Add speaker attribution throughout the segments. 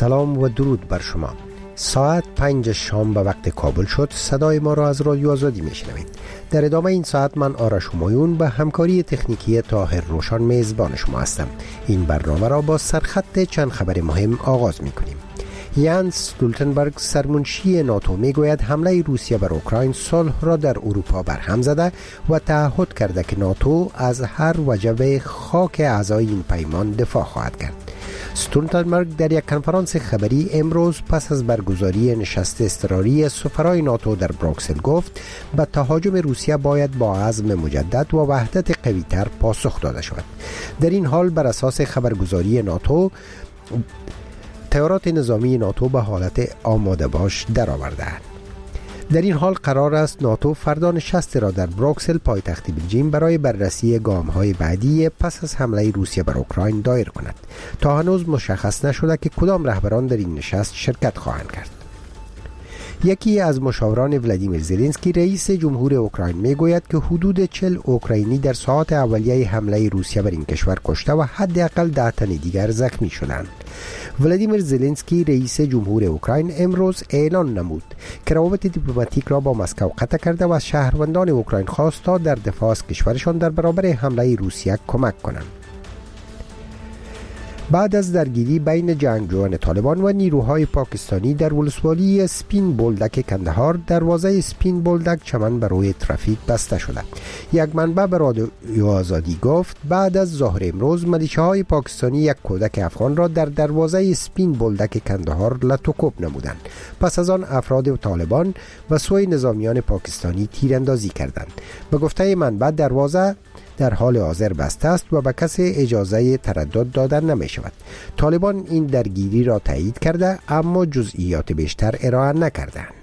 Speaker 1: سلام و درود بر شما. ساعت 5 شام به وقت کابل شد. صدای ما را از رادیو آزادی میشنوید. در ادامه این ساعت من آرش همایون به همکاری تکنیکی طاهر روشن میزبان شما هستم. این برنامه را با سرخط چند خبر مهم آغاز میکنیم. یانس استولتنبرگ سرمنشی ناتو میگوید حمله روسیه بر اوکراین صلح را در اروپا برهم زده و تعهد کرده که ناتو از هر وجب خاک اعضای این پیمان دفاع خواهد کرد. استولتنبرگ در یک کنفرانس خبری امروز پس از برگزاری نشست اضطراری سفرای ناتو در بروکسل گفت به تهاجم روسیه باید با عزم مجدد و وحدت قوی‌تر پاسخ داده شود. در این حال بر اساس خبرگزاری ناتو تیارات نظامی ناتو به حالت آماده باش درآورده‌اند. در این حال قرار است ناتو فردا نشست را در بروکسل پایتخت بلژیم برای بررسی گام‌های بعدی پس از حمله روسیه بر اوکراین دایر کند. تا هنوز مشخص نشده که کدام رهبران در این نشست شرکت خواهند کرد. یکی از مشاوران ولادیمیر زلنسکی رئیس جمهور اوکراین میگوید که حدود 40 اوکراینی در ساعات اولیه حمله روسیه بر این کشور کشته و حداقل 10 تن دیگر زخمی شدند. ولادیمیر زلنسکی رئیس جمهور اوکراین امروز اعلان نمود که روابط دیپلماتیک را با مسکو قطع کرده و از شهروندان اوکراین خواست تا در دفاع از کشورشان در برابر حمله روسیه کمک کنند. بعد از درگیری بین جنگجویان طالبان و نیروهای پاکستانی در ولسوالی سپین بولدک کندهار، دروازه سپین بولدک چمن برای ترافیک بسته شده. یک منبع به رادیو آزادی گفت بعد از ظهر امروز ملیشه‌های پاکستانی یک کودک افغان را در دروازه سپین بولدک کندهار لطوکوب نمودند. پس از آن افراد طالبان و سوی نظامیان پاکستانی تیراندازی کردند. به گفته منبع دروازه در حال حاضر بسته است و به کسی اجازه تردد دادن نمی شود. طالبان این درگیری را تایید کرده اما جزئیات بیشتر ارائه نکردند.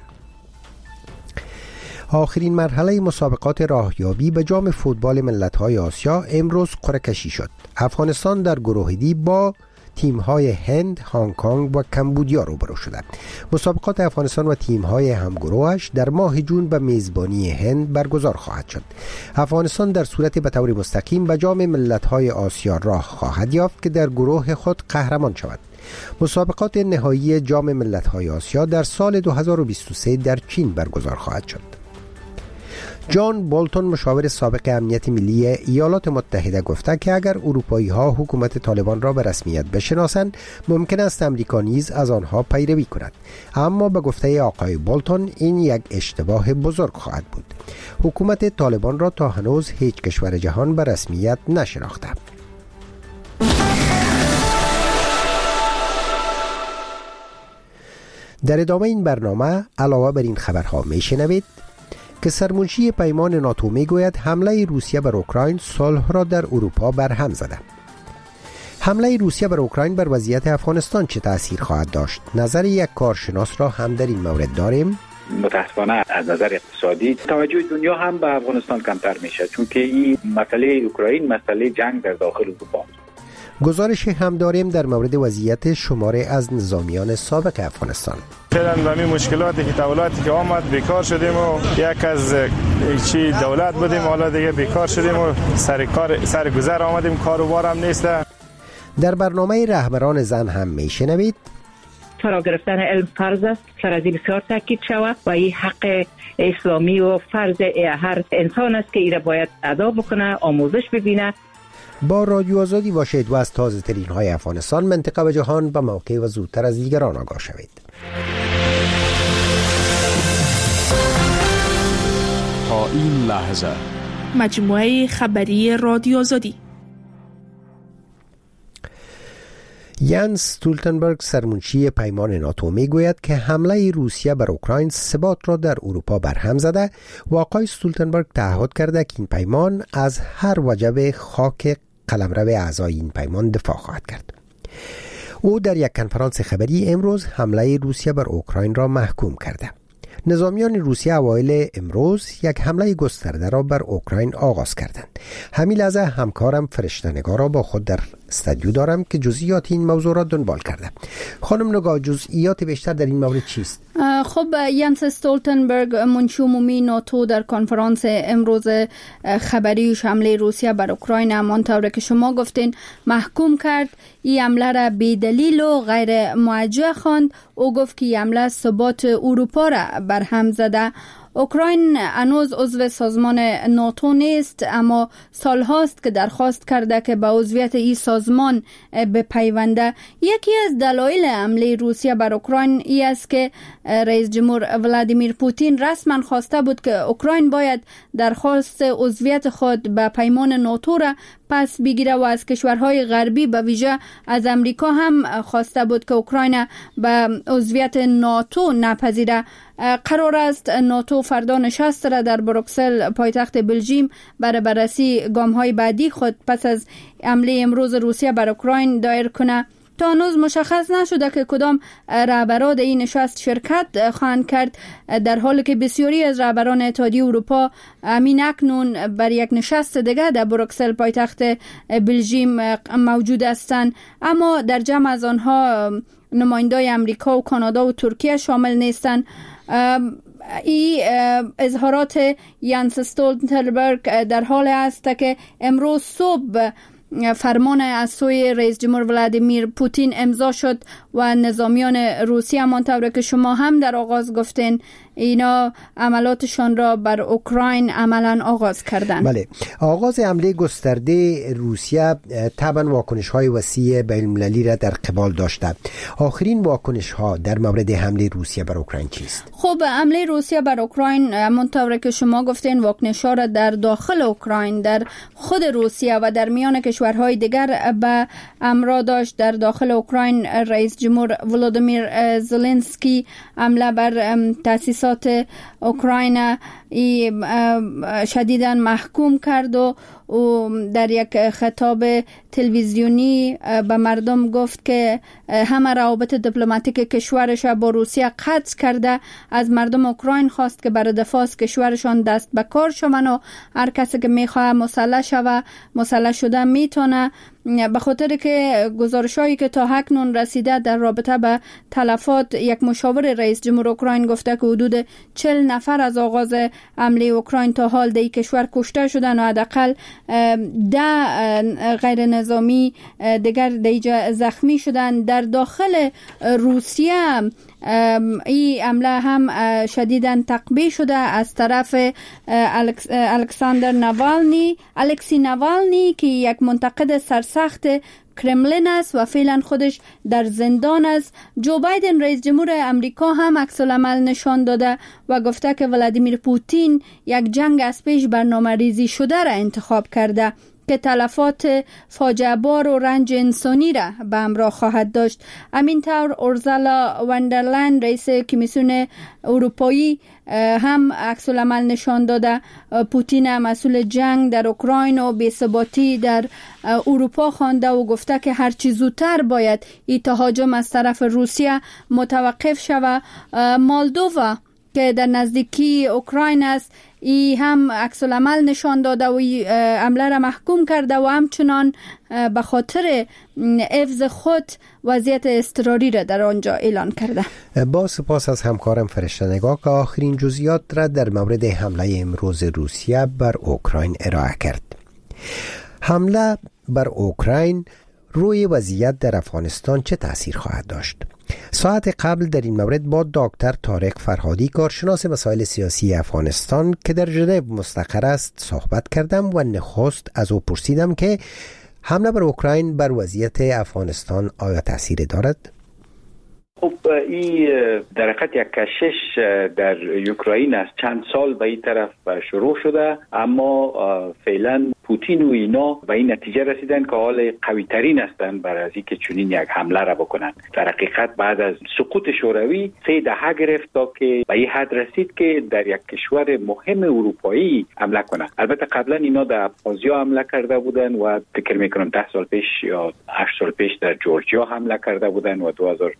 Speaker 1: آخرین مرحله مسابقات راهیابی به جام فوتبال ملت‌های آسیا امروز قرعه کشی شد. افغانستان در گروه دی با تیم‌های هند، هنگ کنگ و کمبودیا روبرو شدند. مسابقات افغانستان و تیم‌های همگروهش در ماه جون به میزبانی هند برگزار خواهد شد. افغانستان در صورت به طور مستقیم به جام ملت‌های آسیا راه خواهد یافت که در گروه خود قهرمان شود. مسابقات نهایی جام ملت‌های آسیا در سال 2023 در چین برگزار خواهد شد. جان بولتون مشاور سابق امنیت ملی ایالات متحده گفته که اگر اروپایی‌ها حکومت طالبان را به رسمیت بشناسند ممکن است امریکا نیز از آنها پیروی کند، اما به گفته آقای بولتون این یک اشتباه بزرگ خواهد بود. حکومت طالبان را تا هنوز هیچ کشور جهان به رسمیت نشناخته. در ادامه این برنامه علاوه بر این خبرها میشنوید که سرمنشی پیمان ناتو میگوید حمله روسیه بر اوکراین صلح را در اروپا برهم زده. حمله روسیه بر اوکراین بر وضعیت افغانستان چه تأثیر خواهد داشت؟ نظر یک کارشناس را هم در این مورد داریم.
Speaker 2: متاسفانه از نظر اقتصادی توجه دنیا هم به افغانستان کمتر میشه، چون که این مسئله اوکراین مسئله جنگ در داخل اروپا.
Speaker 1: گزارش هم داریم در مورد وضعیت شماره از نظامیان سابق افغانستان.
Speaker 3: فعلا به مشکلاتی که دولتی که آمد بیکار شدیم و یک از چی دولت بودیم حالا دیگه بیکار شدیم و سر گذر آمدیم، کاروبار هم نیست.
Speaker 1: در برنامه رهبران زن هم میشنوید
Speaker 4: فرا گرفتن علم فرض است، سر از بسیار تاکید شود و این حق اسلامی و فرض هر انسان است که ایره باید ادا بکنه، آموزش ببینه.
Speaker 1: با رادیو آزادی باشید و از تازه ترین های افغانستان، منطقه و جهان به موقع و زودتر از دیگران آگاه شوید.
Speaker 5: تا این لحظه
Speaker 6: مجموعه خبری رادیو آزادی.
Speaker 1: یانس استولتنبرگ سرمنشی پیمان ناتو میگوید که حمله روسیه بر اوکراین ثبات را در اروپا برهم زده و آقای استولتنبرگ تعهد کرده که این پیمان از هر وجب خاک قلمرو اعضای این پیمان دفاع خواهد کرد. او در یک کنفرانس خبری امروز حمله روسیه بر اوکراین را محکوم کرده. نظامیان روسیه اوایل امروز یک حمله گسترده را بر اوکراین آغاز کردند. همین لحظه همکارم فرشته نگار را با خود در استودیو دارم که جزئیات این موضوع را دنبال کرده. خانم نگار، جزئیات بیشتر در این مورد چیست؟
Speaker 7: خب ینس استولتنبرگ منشی عمومی ناتو در کنفرانس امروز خبری حمله روسیه بر اوکراین همانطور که شما گفتین محکوم کرد. این حمله را بی دلیل و غیر موجه خواند. او گفت که این حمله ثبات اروپا را برهم زده. اوکراین هنوز عضو سازمان ناتو نیست، اما سال هاست که درخواست کرده که به عضویت این سازمان بپیونده. یکی از دلایل حمله روسیه بر اوکراین ای است که رئیس جمهور ولادیمیر پوتین رسما خواسته بود که اوکراین باید درخواست عضویت خود به پیمان ناتو را پس بگیره و از کشورهای غربی به ویژه از امریکا هم خواسته بود که اوکراین به عضویت ناتو نپذیره. قرار است ناتو فردا نشست را در بروکسل پایتخت بلژیم برای بررسی گام‌های بعدی خود پس از حمله امروز روسیه بر اوکراین دایر کنه. تا هنوز مشخص نشده که کدام رهبران این نشست شرکت خواهند کرد، در حالی که بسیاری از رهبران اتحادیه اروپا همین اکنون بر یک نشست دیگر در بروکسل پایتخت بلژیم موجود هستند، اما در جمع از آنها نمایندای امریکا و کانادا و ترکیه شامل نیستند. این اظهارات ینس استولتنبرگ در حال است که امروز صبح فرمان از سوی رئیس جمهور ولادیمیر پوتین امضا شد و نظامیان روسیه همانطور که شما هم در آغاز گفتین اینا عملاتشان را بر اوکراین عملا آغاز کردند.
Speaker 1: بله، آغاز حمله گسترده روسیه طبعا واکنش‌های وسیع بین‌المللی را در قبال داشته. آخرین واکنش‌ها در مورد حمله روسیه بر اوکراین چیست؟
Speaker 7: خب حمله روسیه بر اوکراین همانطور که شما گفتین واکنش‌ها را در داخل اوکراین، در خود روسیه و در میان کشورهای دیگر به امر داشت. در داخل اوکراین رئیس جمهور ولودیمیر زلنسکی حمله بر تأسیسات اوکراین شدیداً محکوم کرد و در یک خطاب تلویزیونی به مردم گفت که همه روابط دیپلماتیک کشورش با روسیه قطع کرده. از مردم اوکراین خواست که برای دفاع از کشورشان دست به کار شوند و هر کسی که میخواه مسلح شود مسلح شده میتونه، به خاطر که گزارشایی که تا اکنون رسیده در رابطه به تلفات، یک مشاور رئیس جمهور اوکراین گفته که حدود 40 نفر از آغاز حمله اوکراین تا حال در کشور کشته شدن و حداقل 10 غیر نظامی دیگر دیگه زخمی شدن. در داخل روسیه این حمله هم شدیداً تقبیح شده از طرف الکسی نوالنی که یک منتقد سرسخت کرملین است و فعلا خودش در زندان است. جو بایدن رئیس جمهور امریکا هم عکس العمل نشان داده و گفته که ولادیمیر پوتین یک جنگ از پیش برنامه ریزی شده را انتخاب کرده که تلفات فاجعه بار و رنج انسانی را به همراه خواهد داشت. همینطور اورسولا وندرلند رئیس کمیسیون اروپایی هم عکس العمل نشان داده. پوتین مسئول جنگ در اوکراین و بی‌ثباتی در اروپا خوانده و گفته که هر چی زودتر باید این تهاجم از طرف روسیه متوقف شود. مولدووا که در نزدیکی اوکراین است ای هم عکس العمل نشان داده و حمله را محکوم کرده و همچنان به خاطر حفظ خود وضعیت اضطراری را در آنجا اعلان کرده.
Speaker 1: با سپاس از همکارم فرشته نگاه که آخرین جزئیات را در مورد حمله امروز روسیه بر اوکراین ارائه کرد. حمله بر اوکراین روی وضعیت در افغانستان چه تأثیر خواهد داشت؟ ساعت قبل در این مورد با دکتر طارق فرهادی کارشناس مسائل سیاسی افغانستان که در ژنو مستقر است صحبت کردم و نخست از او پرسیدم که حمله بر اوکراین بر وضعیت افغانستان آیا تأثیری دارد؟
Speaker 2: خب این در حقیقت یک کشش در اوکراین است. چند سال به این طرف شروع شده، اما فعلا پوتین و اینا به این نتیجه رسیدن که حال قوی ترین هستند برای از اینکه چنین یک حمله را بکنند. در حقیقت بعد از سقوط شوروی 3 دهه گرفت تا که به این حد رسید که در یک کشور مهم اروپایی حمله کنند. البته قبلا اینا در ابخازیا حمله کرده بودند و فکر میکنم 10 سال پیش یا 8 سال پیش در جورجیا حمله کرده بودند و 2014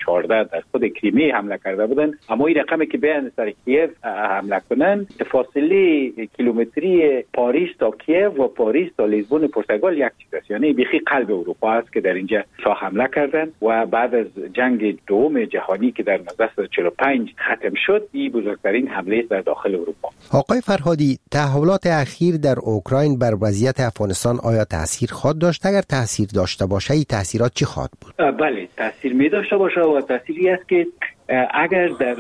Speaker 2: در خود کریمی حمله کرده بودن، اما این رقمی که بیان سر کیف حمله کنن، فاصله کیلومتری پاریس تا کیف و پاریس تا لیزبون پرتغال یک چیز است، یعنی بیخی قلب اروپا است که در اینجا حمله کردن و بعد از جنگ دوم جهانی که در 1945 ختم شد، این بزرگترین حمله در داخل اروپا.
Speaker 1: آقای فرهادی، تحولات اخیر در اوکراین بر وضعیت افغانستان آیا تاثیر خواهد داشت؟ اگر تاثیر داشته باشه، این تاثیرات چی خواهد بود؟
Speaker 2: بله، تاثیر می داشته باشه و تاثیری است که اگر در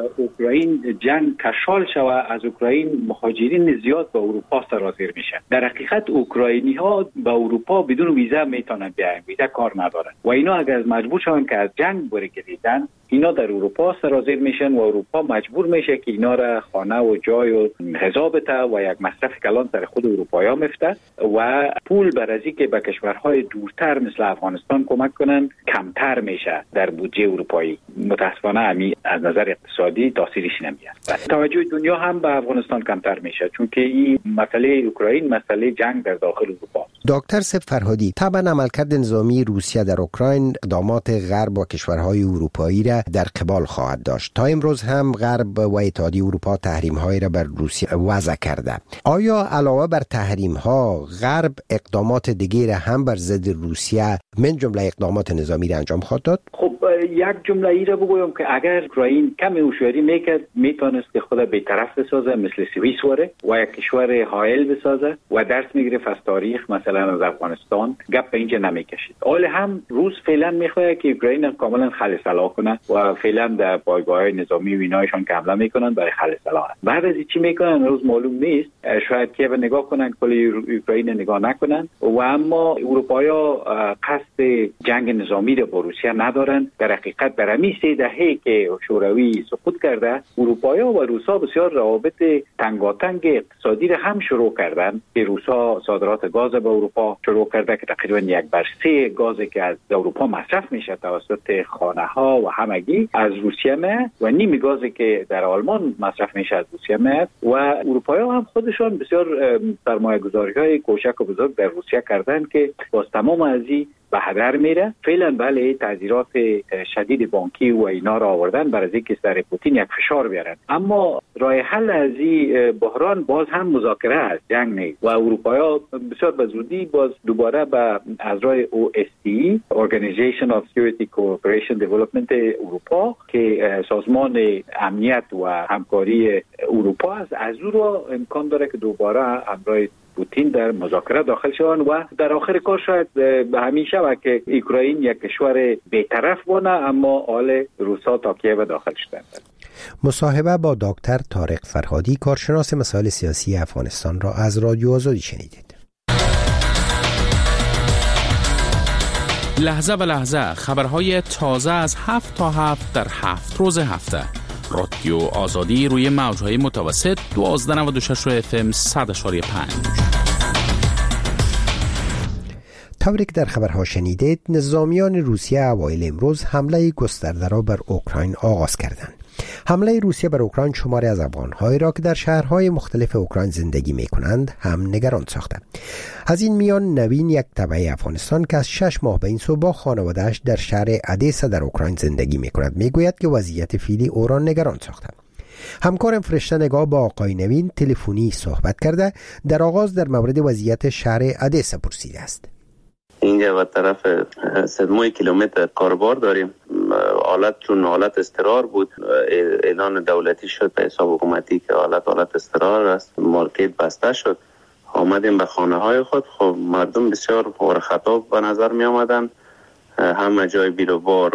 Speaker 2: اوکراین جنگ کشال شود، از اوکراین مهاجرین زیاد به اروپا سرازیر میشن. در حقیقت اوکراینی ها به اروپا بدون ویزا میتونن بیاین، ویزا کار ندارن و اینا اگر مجبور شون که از جنگ برگردن، اینا در اروپا سرازیر میشن و اروپا مجبور میشه که اینا را خانه و جای و غذا بده و یک مصرف کلان سر خود اروپایا میفته و پول برای که به کشورهای دورتر مثل افغانستان کمک کنن کمتر میشه در بودجه اروپایی. متاسفانه همین از نظر اقتصادی تاثیرش نمیاد. توجه دنیا هم به افغانستان کمتر میشه، چون که این مسئله اوکراین مسئله جنگ در داخل اروپا.
Speaker 1: دکتر سپ فرهادی، طبعا عملکرد نظامی روسیه در اوکراین اقدامات غرب و کشورهای اروپایی را در قبال خواهد داشت. تا امروز هم غرب و اتحادیه اروپا تحریم‌هایی را بر روسیه وضع کرده. آیا علاوه بر تحریم‌ها غرب اقدامات دیگری را هم بر ضد روسیه من جمله اقدامات نظامی را انجام خواهد داد؟
Speaker 2: خب یک جمله ای را بگویم که اگر اوکراین کم هوشیاری میکرد، میتونست که خود بی‌طرف بسازه مثل سوئیس وره و یک کشور حائل بسازه و درس میگرفت از تاریخ، مثلا از افغانستان، گپ به اینجا نمیکشید. حال هم روس فعلا میخواد که اوکراین کاملا خل سلاح کنه و فعلا در پایگاه‌های نظامی و اینایشان که حمله میکنن برای خل سلاح. بعد از چی میکنن روز معلوم نیست، شاید که نگاه کنن کلی اوکراین نگاه نکنن و اما اروپایا قصد جنگ نظامی را با روسیه ندارن. در حقیقت در همین 3 دهه که شوروی سقوط کرده، اروپایا و روسا بسیار روابط تنگاتنگ اقتصادی را هم شروع کردن که روسا صادرات گاز به اروپا شروع کرده که تقریبا 1/3 گازی که از اروپا مصرف میشه توسط خانه ها و همگی از روسیه میاد و نیم گازی که در آلمان مصرف میشه از روسیه میاد و اروپایا هم خودشان بسیار سرمایه‌گذاری‌های کوچک و بزرگ در روسیه کردن که باز تمام از این به هدر میره. فعلا بله تعذیرات شدید بانکی و اینا را آوردن برای اینکه سر پوتین یک فشار بیارن، اما راه حل از این بحران باز هم مذاکره است، جنگ نیست و اروپایا بسیار به زودی باز دوباره به اعضای OSCE Organization of Security Cooperation Development اروپا که سازمان امنیت و همکاری اروپا است، از او را امکان داره که دوباره همراه پوتین در مذاکره داخل شوند و در آخر کار شاید به همین شود که اوکراین یک کشور بی‌طرف بونه اما حال روسا تا کیو داخل شدند.
Speaker 1: مصاحبه با دکتر طارق فرهادی، کارشناس مسائل سیاسی افغانستان را از رادیو آزادی شنیدید.
Speaker 5: لحظه به لحظه خبرهای تازه از 7 تا 7 در 7 روز هفته. رادیو آزادی روی موجهای متوسط 1296 FM 100.5.
Speaker 1: طوری که در خبرها شنیدید، نظامیان روسیه اوایل امروز حمله گسترده را بر اوکراین آغاز کردند. حمله روسیه بر اوکراین شماری از افغان‌هایی را که در شهرهای مختلف اوکراین زندگی می‌کنند هم نگران ساخته. از این میان نوین، یک تبع افغانستان که از 6 ماه به این سو با خانواده‌اش در شهر ادیسا در اوکراین زندگی می‌کند، میگوید که وضعیت فعلی او را نگران ساخته. همکارم فرشته نگاه با آقای نوین تلفنی صحبت کرده در آغاز در مورد وضعیت شهر ادیسا پرسیده است.
Speaker 8: اینجا و طرف 3 کیلومتر کاربار داریم. چون حالت اضطرار بود، اعلان دولتی شد به حساب حکومتی که حالت اضطرار است، مارکت بسته شد. آمدیم به خانه های خود. خب مردم بسیار پر خطاب به نظر می آمدن، همه جای بیروبار و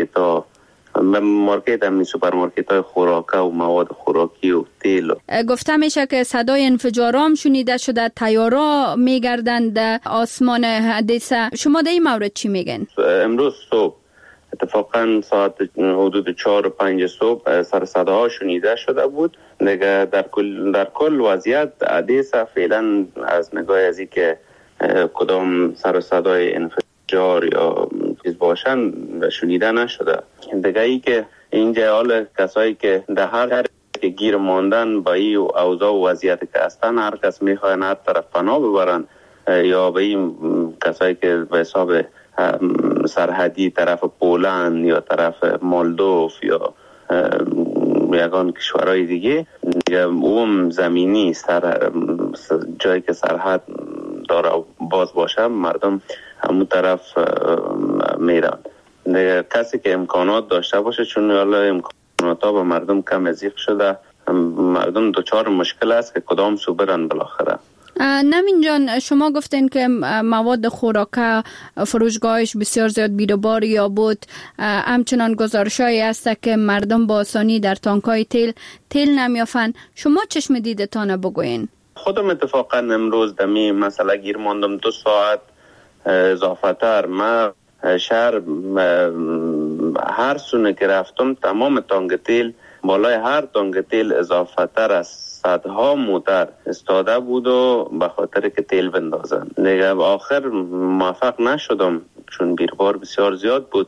Speaker 8: مارکت هم سوپرمارکت های خوراکه و مواد خوراکی و تیل.
Speaker 7: گفته میشه که صدای انفجارام شنیده شده، طیارا میگردند آسمان ادیسا. شما در این مورد چی میگن؟
Speaker 8: امروز صبح اتفاقا ساعت حدود 4 و 5 صبح سر صداها شنیده شده بود. دیگه در کل وضعیت ادیسا فعلا از نگاه از این که کدام سر صدای انفجار یا چیز باشن شنیده نشده. دیگه ای که اینجا حال کسایی که در هر که گیر ماندن با این اوضاع و وضعیت که هستن، هر کس میخواه هر طرف پناه ببرن یا به این کسایی که به حساب سرحدی طرف پولند یا طرف مولدوف یا یگان کشورهای دیگه اون زمینی جایی که سرحد داره باز باشه مردم همون طرف میرن. کسی که امکانات داشته باشه، چون حالا امکانات ها به مردم کم ضیق شده، مردم دچار مشکل است که کدام سو برن بالاخره.
Speaker 7: نمین جان، شما گفتین که مواد خوراکه فروشگاهش بسیار زیاد بیروبار یا بود. همچنان گزارشایی هست که مردم با آسانی در تانکای تیل نمیافن. شما چشم دیدتان بگوین؟
Speaker 8: خودم اتفاقا امروز دمی مسئله گیر ماندم 2 ساعت اضافه تر. من شهر هر سونه که رفتم تمام تانک تیل، بالای هر تانک تیل اضافه تر از صدها موتر استاده بود و به خاطر که تیل بندازن. دیگه آخر موفق نشدم چون بیروبار بسیار زیاد بود،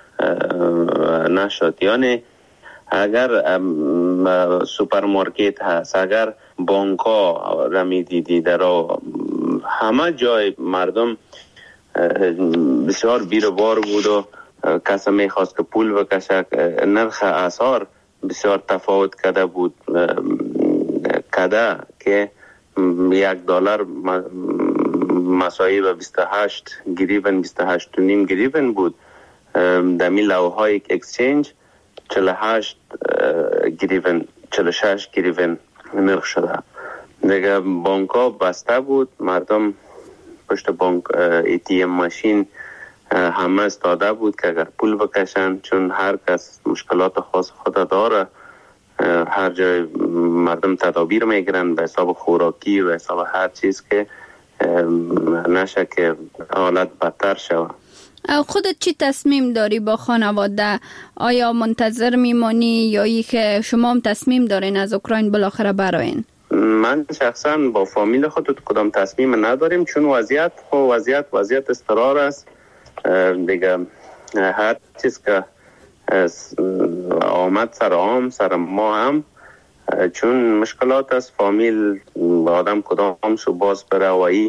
Speaker 8: نشد. یعنی اگر سوپرمارکت هست، اگر بانک ها رمی دیدی در همه جای مردم بسیار بیروبار بود و کسی میخواست که پول بکشه، نرخ اسعار بسیار تفاوت کرده بود. کده که $1 مساوی به 28 گریون، 28.5 گریون بود. دمی لوهای اکسچنج 48 گریون، 46 گریون نرخ شده. دیگه بانک ها بسته بود، مردم پشت بانک ATM ماشین همه استاده بود که اگر پول بکشن، چون هر کس مشکلات خاص خود داره. هر جای مردم تدابیر میگیرن به حساب خوراکی و حساب هر چیز که نشه که حالت بدتر شود.
Speaker 7: خودت چی تصمیم داری با خانواده؟ آیا منتظر میمانی یا ای که شما هم تصمیم دارین از اوکراین بالاخره براین؟
Speaker 8: من شخصا با فامیل خود کدام تصمیم نداریم، چون وضعیت اضطرار است دیگه. هر چیز که آمد سر ما هم، چون مشکلات است فامیل آدم کدام سو باز بره و ای.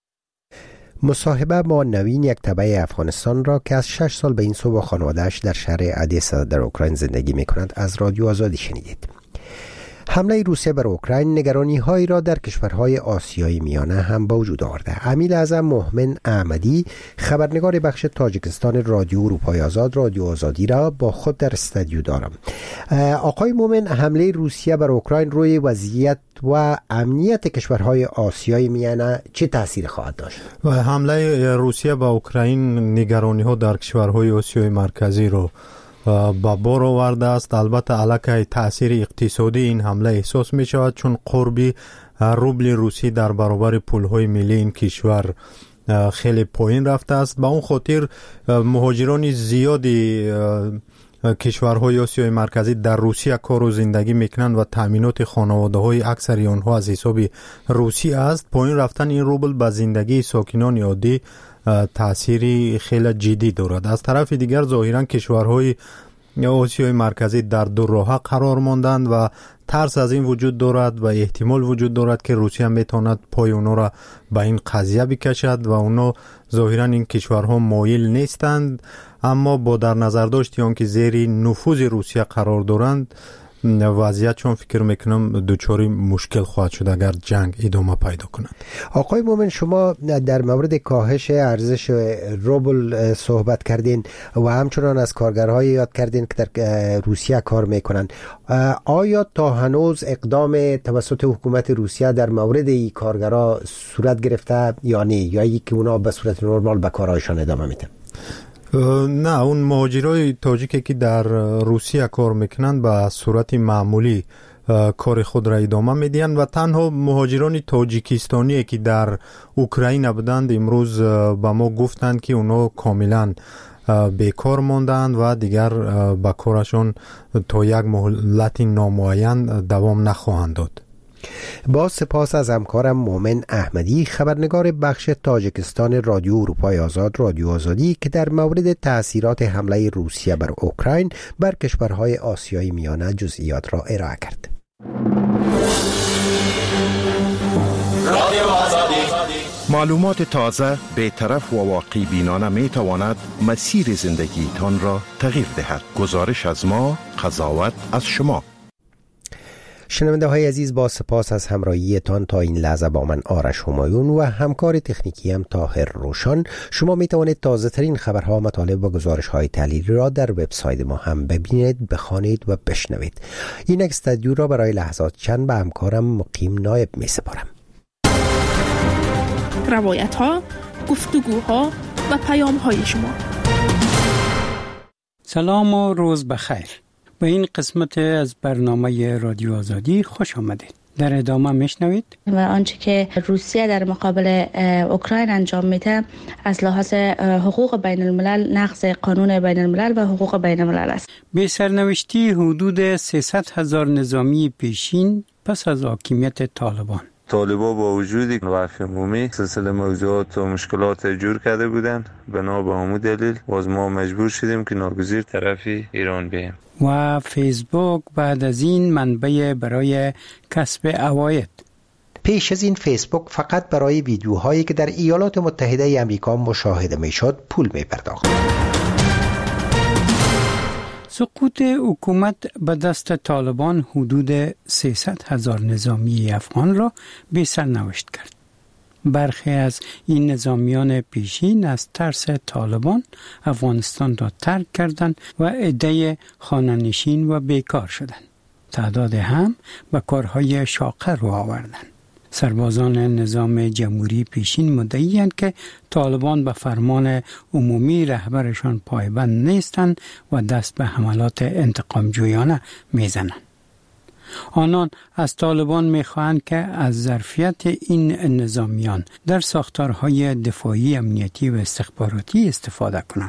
Speaker 1: مصاحبه با نوین، یک تبع افغانستان را که از 6 سال به این سو با خانواده‌اش در شهر ادیسا در اوکراین زندگی می‌کند از رادیو آزادی شنیدید. حمله روسیه بر اوکراین نگرانی‌هایی را در کشورهای آسیای میانه هم به وجود آورده. امیر اعظم مؤمن احمدی، خبرنگار بخش تاجیکستان رادیو اروپای آزاد رادیو آزادی را با خود در استودیو دارم. آقای مؤمن، حمله روسیه بر اوکراین روی وضعیت و امنیت کشورهای آسیای میانه چه تأثیر خواهد داشت؟
Speaker 9: و حمله روسیه به اوکراین نگرانی‌ها در کشورهای آسیای مرکزی رو با بار آورده است. البته علاقه تأثیر اقتصادی این حمله احساس می شود، چون قربی روبل روسی در برابر پولهای ملی این کشور خیلی پایین رفته است. با اون خاطر مهاجران زیادی کشورهای آسیای مرکزی در روسیه کار و زندگی میکنند و تامینات خانواده های اکثر آنها از حساب روسی است. پایین رفتن این روبل به زندگی ساکنان عادی تأثیری خیلی جدی دارد. از طرف دیگر ظاهرا کشورهای آسیای مرکزی در دو راه قرار ماندند و ترس از این وجود دارد و احتمال وجود دارد که روسیه میتواند پای اونا را به این قضیه بکشد و اونا ظاهرا این کشورها مایل نیستند، اما با در نظر داشت که زیر نفوذ روسیه قرار دارند وضعیت چون فکر میکنم دوچاری مشکل خواهد شد اگر جنگ ادامه پیدا کند.
Speaker 1: آقای مومن، شما در مورد کاهش ارزش روبل صحبت کردین و همچنان از کارگرهای یاد کردین که در روسیه کار میکنن. آیا تا هنوز اقدام توسط حکومت روسیه در مورد این کارگرها صورت گرفته یا نه، یا ای که اونا به صورت نرمال به کارهایشان ادامه میدن؟
Speaker 9: نه، اون مهاجرای تاجیکی که در روسیه کار میکنند به صورت معمولی کار خود را ادامه میدین و تنها مهاجران تاجیکستانی که در اوکراین بودند امروز به ما گفتند که اونا کاملا بیکار ماندند و دیگر به کارشون تا یک مهلت نامعین دوام نخواهند داد.
Speaker 1: با سپاس از همکارم مؤمن احمدی، خبرنگار بخش تاجیکستان رادیو اروپای آزاد رادیو آزادی، که در مورد تأثیرات حمله روسیه بر اوکراین بر کشورهای آسیای میانه جزئیات را ارائه کرد.
Speaker 10: معلومات تازه، بی‌طرف و واقعی بینانه می تواند مسیر زندگی تان را تغییر دهد. گزارش از ما، قضاوت از شما.
Speaker 1: شنونده های عزیز، با سپاس از همراهیتان تا این لحظه با من آرش همایون و همکار تکنیکی هم طاهر روشان. شما می توانید تازه ترین خبرها، مطالب و گزارش های تحلیلی را در وبسایت ما هم ببینید، بخوانید و بشنوید. این استودیو را برای لحظات چند به همکارم مقیم نایب می سپارم.
Speaker 6: روایت ها، گفتگوها و پیام های شما.
Speaker 11: سلام و روز بخیر. به این قسمت از برنامه رادیو آزادی خوش آمدید. در ادامه میشنوید
Speaker 12: و آنچه که روسیه در مقابل اوکراین انجام میده از لحاظ حقوق بین الملل نقض قانون بین الملل و حقوق بین الملل است.
Speaker 11: به سرنوشتی حدود 300,000 نظامی پیشین پس از حاکمیت طالبان.
Speaker 13: طالبان با وجود رفع عمومی سلسله موضوعات و مشکلات جور کرده بودند، بنا به همون دلیل باز ما مجبور شدیم که ناگزیر طرفی ایران بیم.
Speaker 11: و فیسبوک بعد از این منبع برای کسب عواید.
Speaker 1: پیش از این فیسبوک فقط برای ویدیوهایی که در ایالات متحده آمریکا مشاهده میشد پول میپرداخت.
Speaker 11: سقوط حکومت به دست طالبان حدود 300,000 نظامی افغان را به سرنوشت کرد. برخی از این نظامیان پیشین از ترس طالبان افغانستان را ترک کردند و عده خانه‌نشین و بیکار شدند. تعداد هم به کارهای شاقه رو آوردند. سربازان نظام جمهوری پیشین مدعی‌اند که طالبان به فرمان عمومی رهبرشان پایبند نیستند و دست به حملات انتقام جویانه میزنند. آنان از طالبان می‌خواهند که از ظرفیت این نظامیان در ساختارهای دفاعی، امنیتی و استخباراتی استفاده کنند.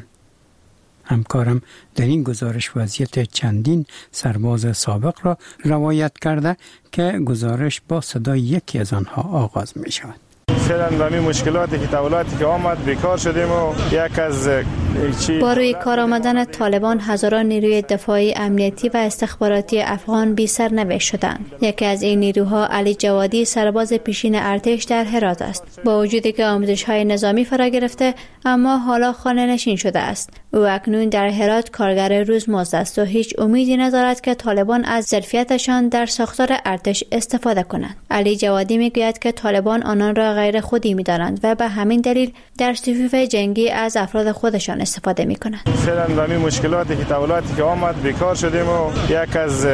Speaker 11: همکارم در این گزارش وضعیت چندین سرباز سابق را روایت کرده که گزارش با صدای یکی از آنها آغاز می شود.
Speaker 3: فعلا با این مشکلاتی که دولتی که آمد بیکار شدیم و یک از
Speaker 14: با روی کار آمدن طالبان هزاران نیروی دفاعی، امنیتی و استخباراتی افغان بی سرنوشت شدند. یکی از این نیروها علی جوادی، سرباز پیشین ارتش در هرات است. با وجودی که آموزش‌های نظامی فرا گرفته اما حالا خانه نشین شده است. او اکنون در هرات کارگر روزمزد است و هیچ امیدی ندارد که طالبان از ظرفیتشان در ساختار ارتش استفاده کنند. علی جوادی میگوید که طالبان آنان را غیر خودی می‌دانند و به همین دلیل در صفوف جنگی از افراد خودشان استفاده می‌کنند.
Speaker 3: فعلا با این مشکلاتی که دولتی که آمد بیکار شدیم و یک از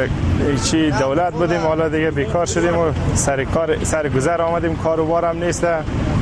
Speaker 3: دولت بودیم، حالا دیگه بیکار شدیم و سر گذر آمدیم، کار و بار هم نیست.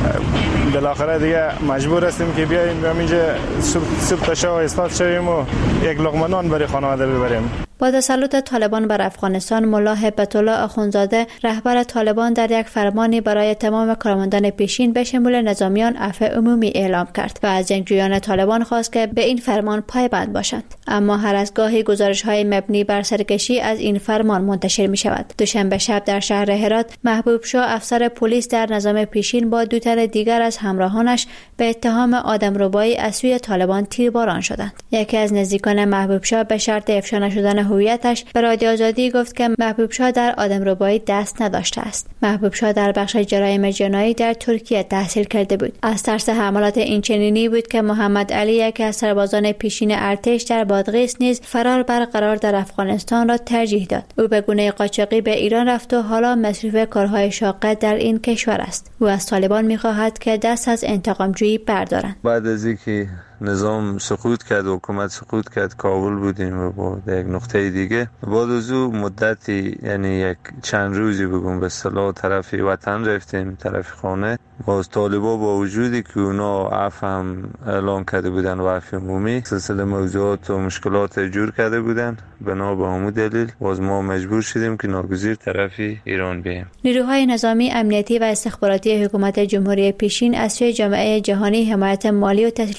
Speaker 3: بالاخره دیگه مجبور هستیم که بیاییم اینجا صبح تا شب استاد شویم و یک لقمه نان برای خانواده ببریم.
Speaker 14: با تسلط طالبان بر افغانستان، ملا هبت الله آخونزاده رهبر طالبان در یک فرمانی برای تمام کارمندان پیشین به شمول نظامیان عفو عمومی اعلام کرد و از جنگجویان طالبان خواست که به این فرمان پایبند باشند. اما هر از گاهی گزارش‌های مبنی بر سرکشی از این فرمان منتشر می‌شود. دوشنبه شب در شهر هرات، محبوب شاه افسر پلیس در نظام پیشین با 2 تن دیگر از همراهانش به اتهام آدمربایی از سوی طالبان تیرباران شدند. یکی از نزدیکان محبوب شاه به شرط افشا نشدن هویتش به رادیو آزادی گفت که محبوب شاه در آدمربایی دست نداشته است. محبوب شاه در بخش جرایم جنایی در ترکیه تحصیل کرده بود. از ترس حملات اینچنینی بود که محمد علی، یکی از سربازان پیشین ارتش در بادغیس، نیز فرار برقرار در افغانستان را ترجیح داد. او به گونه قاچاقی به ایران رفت و حالا مصروف کارهای شاقه در این کشور است. او از طالبان می‌خواهد که دست از انتقام‌جویی بردارند.
Speaker 13: بعد از اینکه نظام سقوط کرد، حکومت سقوط کرد، کابل بودیم و با یک نقطه دیگه بعد از او مدتی، یعنی یک چند روزی بگم به اصطلاح طرف وطن رفتیم، طرف خانه. باز طالبا با وجودی که اونا عفو هم اعلام کرده بودن و عفو عمومی، سلسله موضوعات و مشکلات جور کرده بودن، بنا به همون دلیل باز ما مجبور شدیم که ناگزیر طرفی ایران بیم.
Speaker 14: نیروهای نظامی، امنیتی و استخباراتی حکومت جمهوری پیشین از سوی جامعه جهانی حمایت مالی و تسلیحاتی می‌شد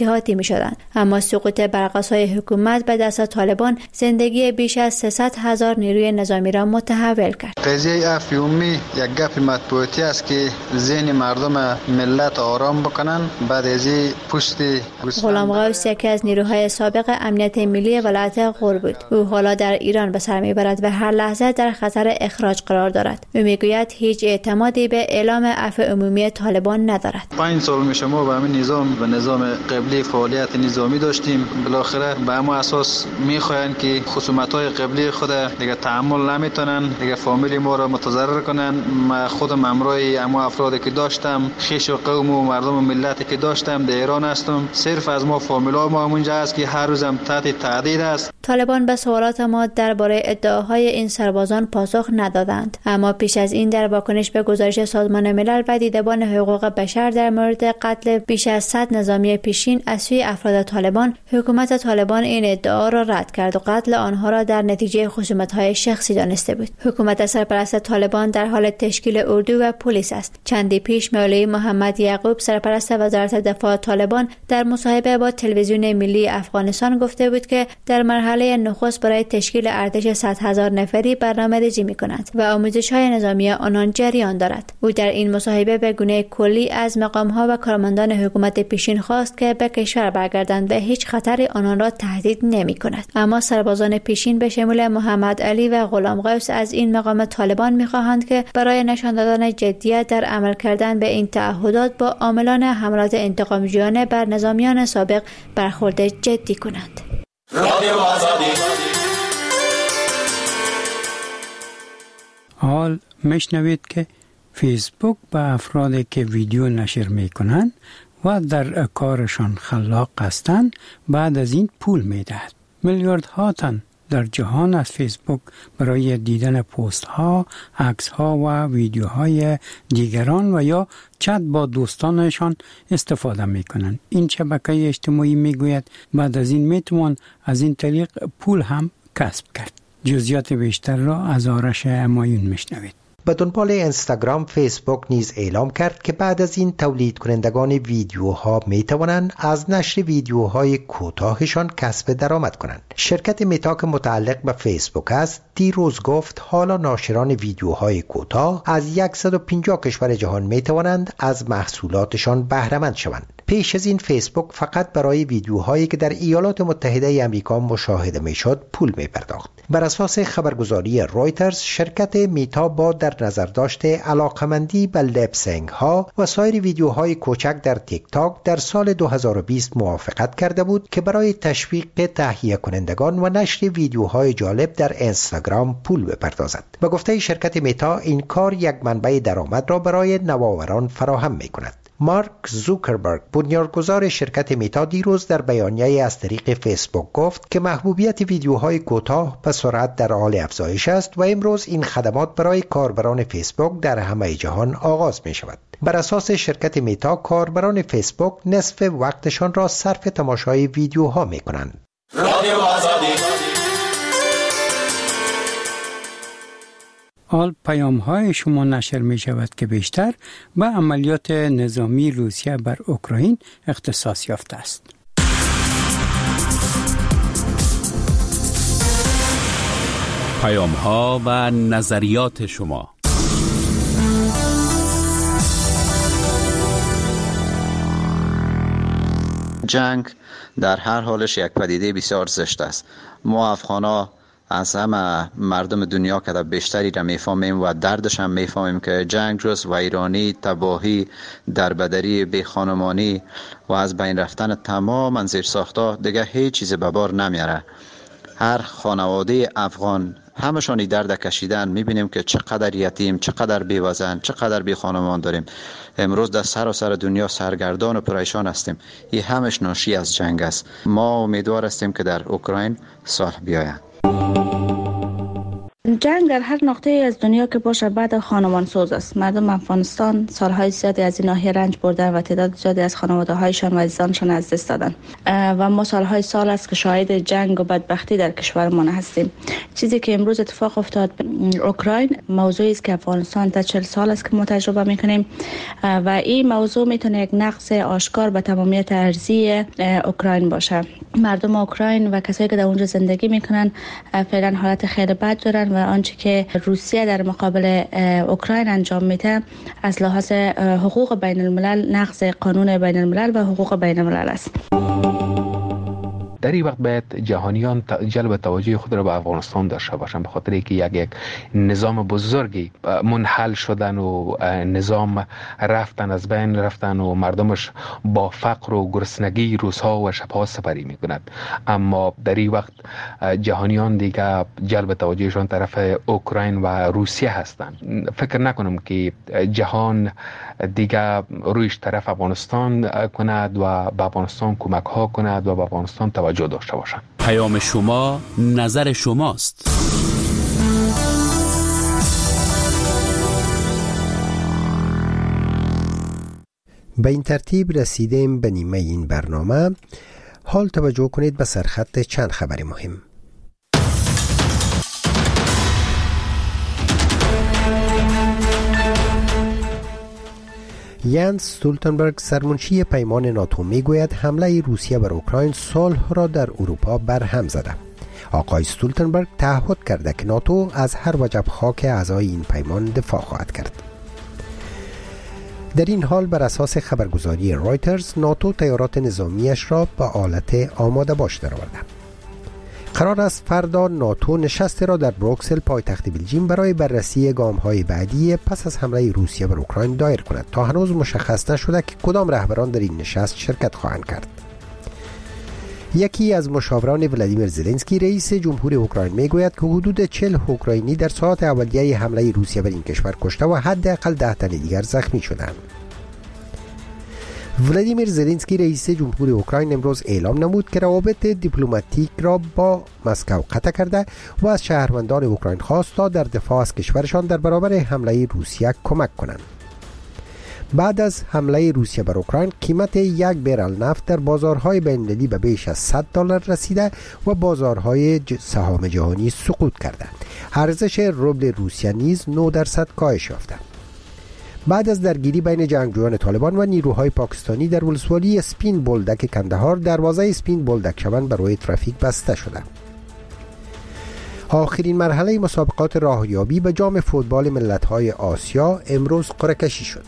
Speaker 14: شدند. اما سقوط برق‌های حکومت به دست طالبان زندگی بیش از 300,000 نیروی نظامی را متحول کرد.
Speaker 15: قضیه افیومی یک گپ مطبوعاتی است که ذهن مردم ملت آرام بکنن. بعد از پشت
Speaker 14: غلام غوث یکی از نیروهای سابق امنیت ملی ولایت غور بود. او حالا در ایران به سر میبرد و هر لحظه در خطر اخراج قرار دارد. او میگوید هیچ اعتمادی به اعلام عفو عمومی طالبان ندارد.
Speaker 15: 5 سال میشه ما به همین نظام قبلی فعالیت نظامی داشتیم. بالاخره به همون اساس میخواین که خصومت‌های قبلی خود دیگه تحمل نمیتونن، دیگه فامیلی ما را متضرر کنن. ما خودم امروی اما افرادی که داشتم، خویش و قوم و مردم و ملتی که داشتم در ایران هستم. صرف از ما فامیلا ما اونجا است که هر روزم تحت تهدید است.
Speaker 14: طالبان به سوالات ما درباره ادعاهای این سربازان پاسخ ندادند. اما پیش از این در واکنش به گزارش سازمان ملل و دیدبان حقوق بشر در مورد قتل بیش از 100 نظامی پیشین از سوی افراد طالبان، حکومت طالبان این ادعا را رد کرد و قتل آنها را در نتیجه خصومت‌های شخصی دانسته بود. حکومت سرپرست طالبان در حال تشکیل اردو و پلیس است. چندی پیش مولوی محمد یعقوب سرپرست وزارت دفاع طالبان در مصاحبه با تلویزیون ملی افغانستان گفته بود که در مرحله نخست برای تشکیل ارتش 100,000 نفری برنامه‌ریزی می‌کنند و آموزش‌های نظامی آنان جریان دارد. او در این مصاحبه به گونه کلی از مقام‌ها و کارمندان حکومت پیشین خواست که به کشور برگردند و هیچ خطری آنان را تهدید نمی‌کند. اما سربازان پیشین به شمول محمد علی و غلام غوث از این مقام طالبان می‌خواهند که برای نشان دادن جدیت در عمل کردن به این تعهدات با عاملان حملات انتقام‌جویانه بر نظامیان سابق برخورد جدی کنند.
Speaker 11: حال میشنوید که فیسبوک به افرادی که ویدیو نشر میکنند و در کارشان خلاق هستند بعد از این پول میدهد. میلیاردها تن در جهان از فیسبوک برای دیدن پست ها، عکس ها و ویدیوهای دیگران و یا چت با دوستانشان استفاده می کنند. این شبکه اجتماعی می گوید بعد از این می توان از این طریق پول هم کسب کرد. جزئیات بیشتر را از آرش امایون می شنوید.
Speaker 1: به دنبال اینستاگرام، فیسبوک نیز اعلام کرد که بعد از این تولید کنندگان ویدیوها می توانند از نشر ویدیوهای کوتاهشان کسب درآمد کنند. شرکت متا که متعلق به فیسبوک است دیروز گفت حالا ناشران ویدیوهای کوتاه از 150 کشور جهان می توانند از محصولاتشان بهره مند شوند. پیش از این فیسبوک فقط برای ویدیوهایی که در ایالات متحده آمریکا مشاهده میشد پول می پرداخت. بر اساس خبرگزاری رویترز، شرکت میتا با در نظر داشته علاقمندی به لپسینگ ها و سایر ویدیوهای کوچک در تیک تاک در سال 2020 موافقت کرده بود که برای تشویق تهیه کنندگان و نشر ویدیوهای جالب در اینستاگرام پول بپردازد. به گفته شرکت میتا این کار یک منبع درآمد را برای نوآوران فراهم می کند. مارک زوکربرگ بنیانگذار شرکت میتا دیروز در بیانیه‌ای از طریق فیسبوک گفت که محبوبیت ویدیوهای کوتاه به سرعت در حال افزایش است و امروز این خدمات برای کاربران فیسبوک در همه جهان آغاز می شود. بر اساس شرکت میتا کاربران فیسبوک نصف وقتشان را صرف تماشای ویدیوها می کنند.
Speaker 11: حال پیام های شما نشر می شود که بیشتر به عملیات نظامی روسیه بر اوکراین اختصاص یافته است.
Speaker 5: پیام ها و نظریات شما.
Speaker 16: جنگ در هر حالش یک پدیده بسیار زشت است. ما افغانا از همه مردم دنیا که در بیشتری را میفهمیم و دردش هم میفهمیم که جنگ جز ویرانی، تباهی، دربدری، بیخانمانی و از بین رفتن تمام زیرساخت‌ها دیگه هیچ چیز به بار نمیاره. هر خانواده افغان همشانی درد کشیدن. میبینیم که چقدر یتیم، چقدر بیوزن، چقدر بیخانمان داریم. امروز در سراسر دنیا سرگردان و پریشان هستیم. این همش ناشی از جنگ است. ما امیدوار هستیم که در اوکراین صلح بیاید.
Speaker 12: جنگ در هر نقطه از دنیا که باشه بعد خانمان سوز است. مردم افغانستان سالهای زیادی از این ناحیه رنج بردن و تعداد زیادی از خانواده هایشان و عزیزانشان از دست دادن و ما سال است که شاهد جنگ و بدبختی در کشورمان هستیم. چیزی که امروز اتفاق افتاد اوکراین موضوعی است که افغانستان تا 40 سال است که ما تجربه میکنیم و این موضوع میتونه یک نقص آشکار به تمامیت ارضی اوکراین باشه. مردم اوکراین و کسایی که در اونجا زندگی میکنن فعلا حالت خیلی بد دارن و آنچه که روسیه در مقابل اوکراین انجام میده از لحاظ حقوق بین الملل نقض قانون بین الملل و حقوق بین الملل است.
Speaker 17: در این وقت باید جهانیان جلب توجه خود را به افغانستان داشته باشند، به خاطر اینکه یک نظام بزرگی منحل شدن و نظام رفتن از بین رفتن و مردمش با فقر و گرسنگی روزها و شبها سپری میکنند. اما در این وقت جهانیان دیگه جلب توجهشان طرف اوکراین و روسیه هستند. فکر نکنم که جهان دیگه رویش طرف افغانستان کند و به افغانستان کمک ها کند و به افغانستان توجه داشته باشند.
Speaker 5: پیام شما، نظر شماست.
Speaker 1: به این ترتیب رسیدیم به نیمه این برنامه. حال توجه کنید به سرخط چند خبر مهم. یانس استولتنبرگ سرمنشی پیمان ناتو میگوید حمله روسیه بر اوکراین صلح را در اروپا برهم زده. آقای استولتنبرگ تعهد کرده که ناتو از هر وجب خاک اعضای این پیمان دفاع خواهد کرد. در این حال بر اساس خبرگزاری رایترز ناتو تیارات نظامیش را به حالت آماده باش درآورده. قرار است فردا ناتو نشستی را در بروکسل پایتخت بلژیم برای بررسی گام‌های بعدی پس از حمله روسیه بر اوکراین دایر کند. تا هنوز مشخص نشده که کدام رهبران در این نشست شرکت خواهند کرد. یکی از مشاوران ولادیمیر زلنسکی رئیس جمهوری اوکراین میگوید که حدود 40 اوکراینی در ساعات اولیه حمله روسیه بر این کشور کشته و حداقل 10 تن دیگر زخمی شدند. ولادیمیر زلنسکی رئیس جمهوری اوکراین امروز اعلام نمود که روابط دیپلماتیک را با مسکو قطع کرده و از شهروندان اوکراین خواست تا در دفاع از کشورشان در برابر حمله روسیه کمک کنند. بعد از حمله روسیه بر اوکراین قیمت یک برل نفت در بازارهای بین‌المللی به بیش از $100 رسیده و بازارهای سهام جهانی سقوط کرده. ارزش روبل روسیه نیز 9% کاهش یافته. بعد از درگیری بین جنگجویان طالبان و نیروهای پاکستانی در ولسوالی سپین بولدک کندهار، دروازه سپین بولدک شبن برای ترافیک بسته شده. آخرین مرحله مسابقات راهیابی به جام فوتبال ملت‌های آسیا امروز قرعه کشی شد.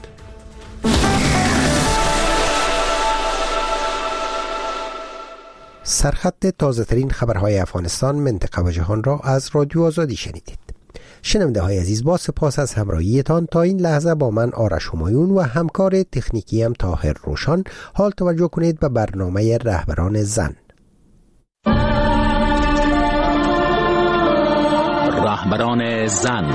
Speaker 1: سرخط تازه‌ترین خبرهای افغانستان، منطقه و جهان را از رادیو آزادی شنیدید. شنونده های عزیز، با سپاس از همراهیتان تا این لحظه با من آرش همایون و همکار تکنیکیم طاهر روشان. حال توجه کنید به برنامه رهبران زن.
Speaker 5: رهبران زن.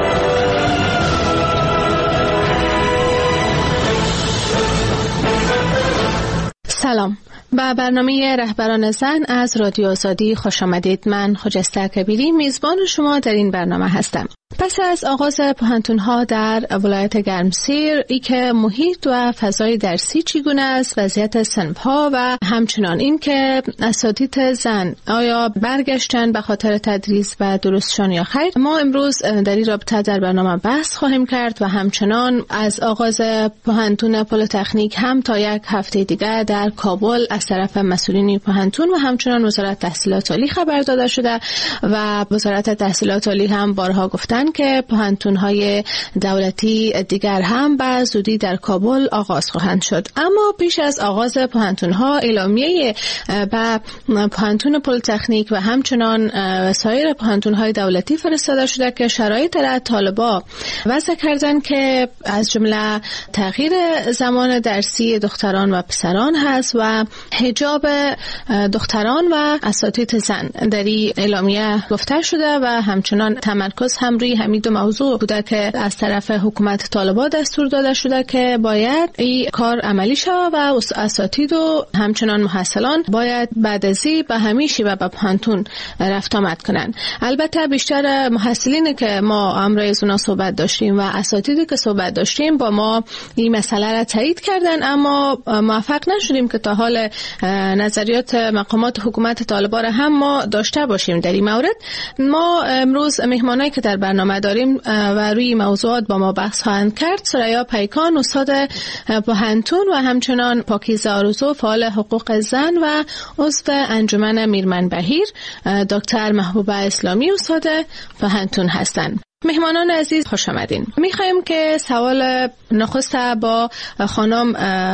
Speaker 18: سلام، به برنامه رهبران زن از رادیو آزادی خوش آمدید. من خجسته کبیری میزبان شما در این برنامه هستم. پس از آغاز پوهنتون‌ها در ولایت گرمسیر، ای که محیط و فضای درسی چگونه است، وضعیت صنف‌ها و همچنان این که اساتید زن آیا برگشتن به خاطر تدریس و دروسشان یا خیر، ما امروز در این رابطه در برنامه بحث خواهیم کرد و همچنان از آغاز پوهنتون پلی‌تکنیک هم تا یک هفته دیگر در کابل از طرف مسئولین پوهنتون و همچنان وزارت تحصیلات عالی خبر داده شده و وزارت تحصیلات عالی هم بارها گفتن که پوهنتون‌های دولتی دیگر هم به زودی در کابل آغاز خواهند شد. اما پیش از آغاز پوهنتون‌ها اعلامیه به پوهنتون پلی‌تکنیک و همچنان سایر پوهنتون‌های دولتی فرستاده شده که شرایط را طالبا وضع کردن که از جمله تغییر زمان درسی دختران و پسران هست و حجاب دختران و اساتید زن. در این اعلامیه گفته شده و همچنان تمرکز هم روی ای همین دو موضوع بوده که از طرف حکومت طالبان دستور داده شده که باید این کار عملی شود و اساتید و همچنان محصلان باید بعد از این به همیشه و به پانتون رفت آمد کنن. البته بیشتر محصلینی که ما امروز اونا صحبت داشتیم و اساتیدی که صحبت داشتیم با ما این مسئله را تایید کردن، اما موفق نشدیم که تا حال نظریات مقامات حکومت طالبان هم ما داشته باشیم در این مورد. ما امروز مهمانایی که در برنامه داریم و روی موضوعات با ما بحث خواهند کرد سریا پیکان استاد پوهنتون و همچنان پاکیزه آرزو فعال حقوق زن و عضو انجمن میرمن بهیر، دکتر محبوبه اسلامی استاد پوهنتون هستند. مهمانان عزیز خوش آمدین. میخوایم که سوال نخست با خانم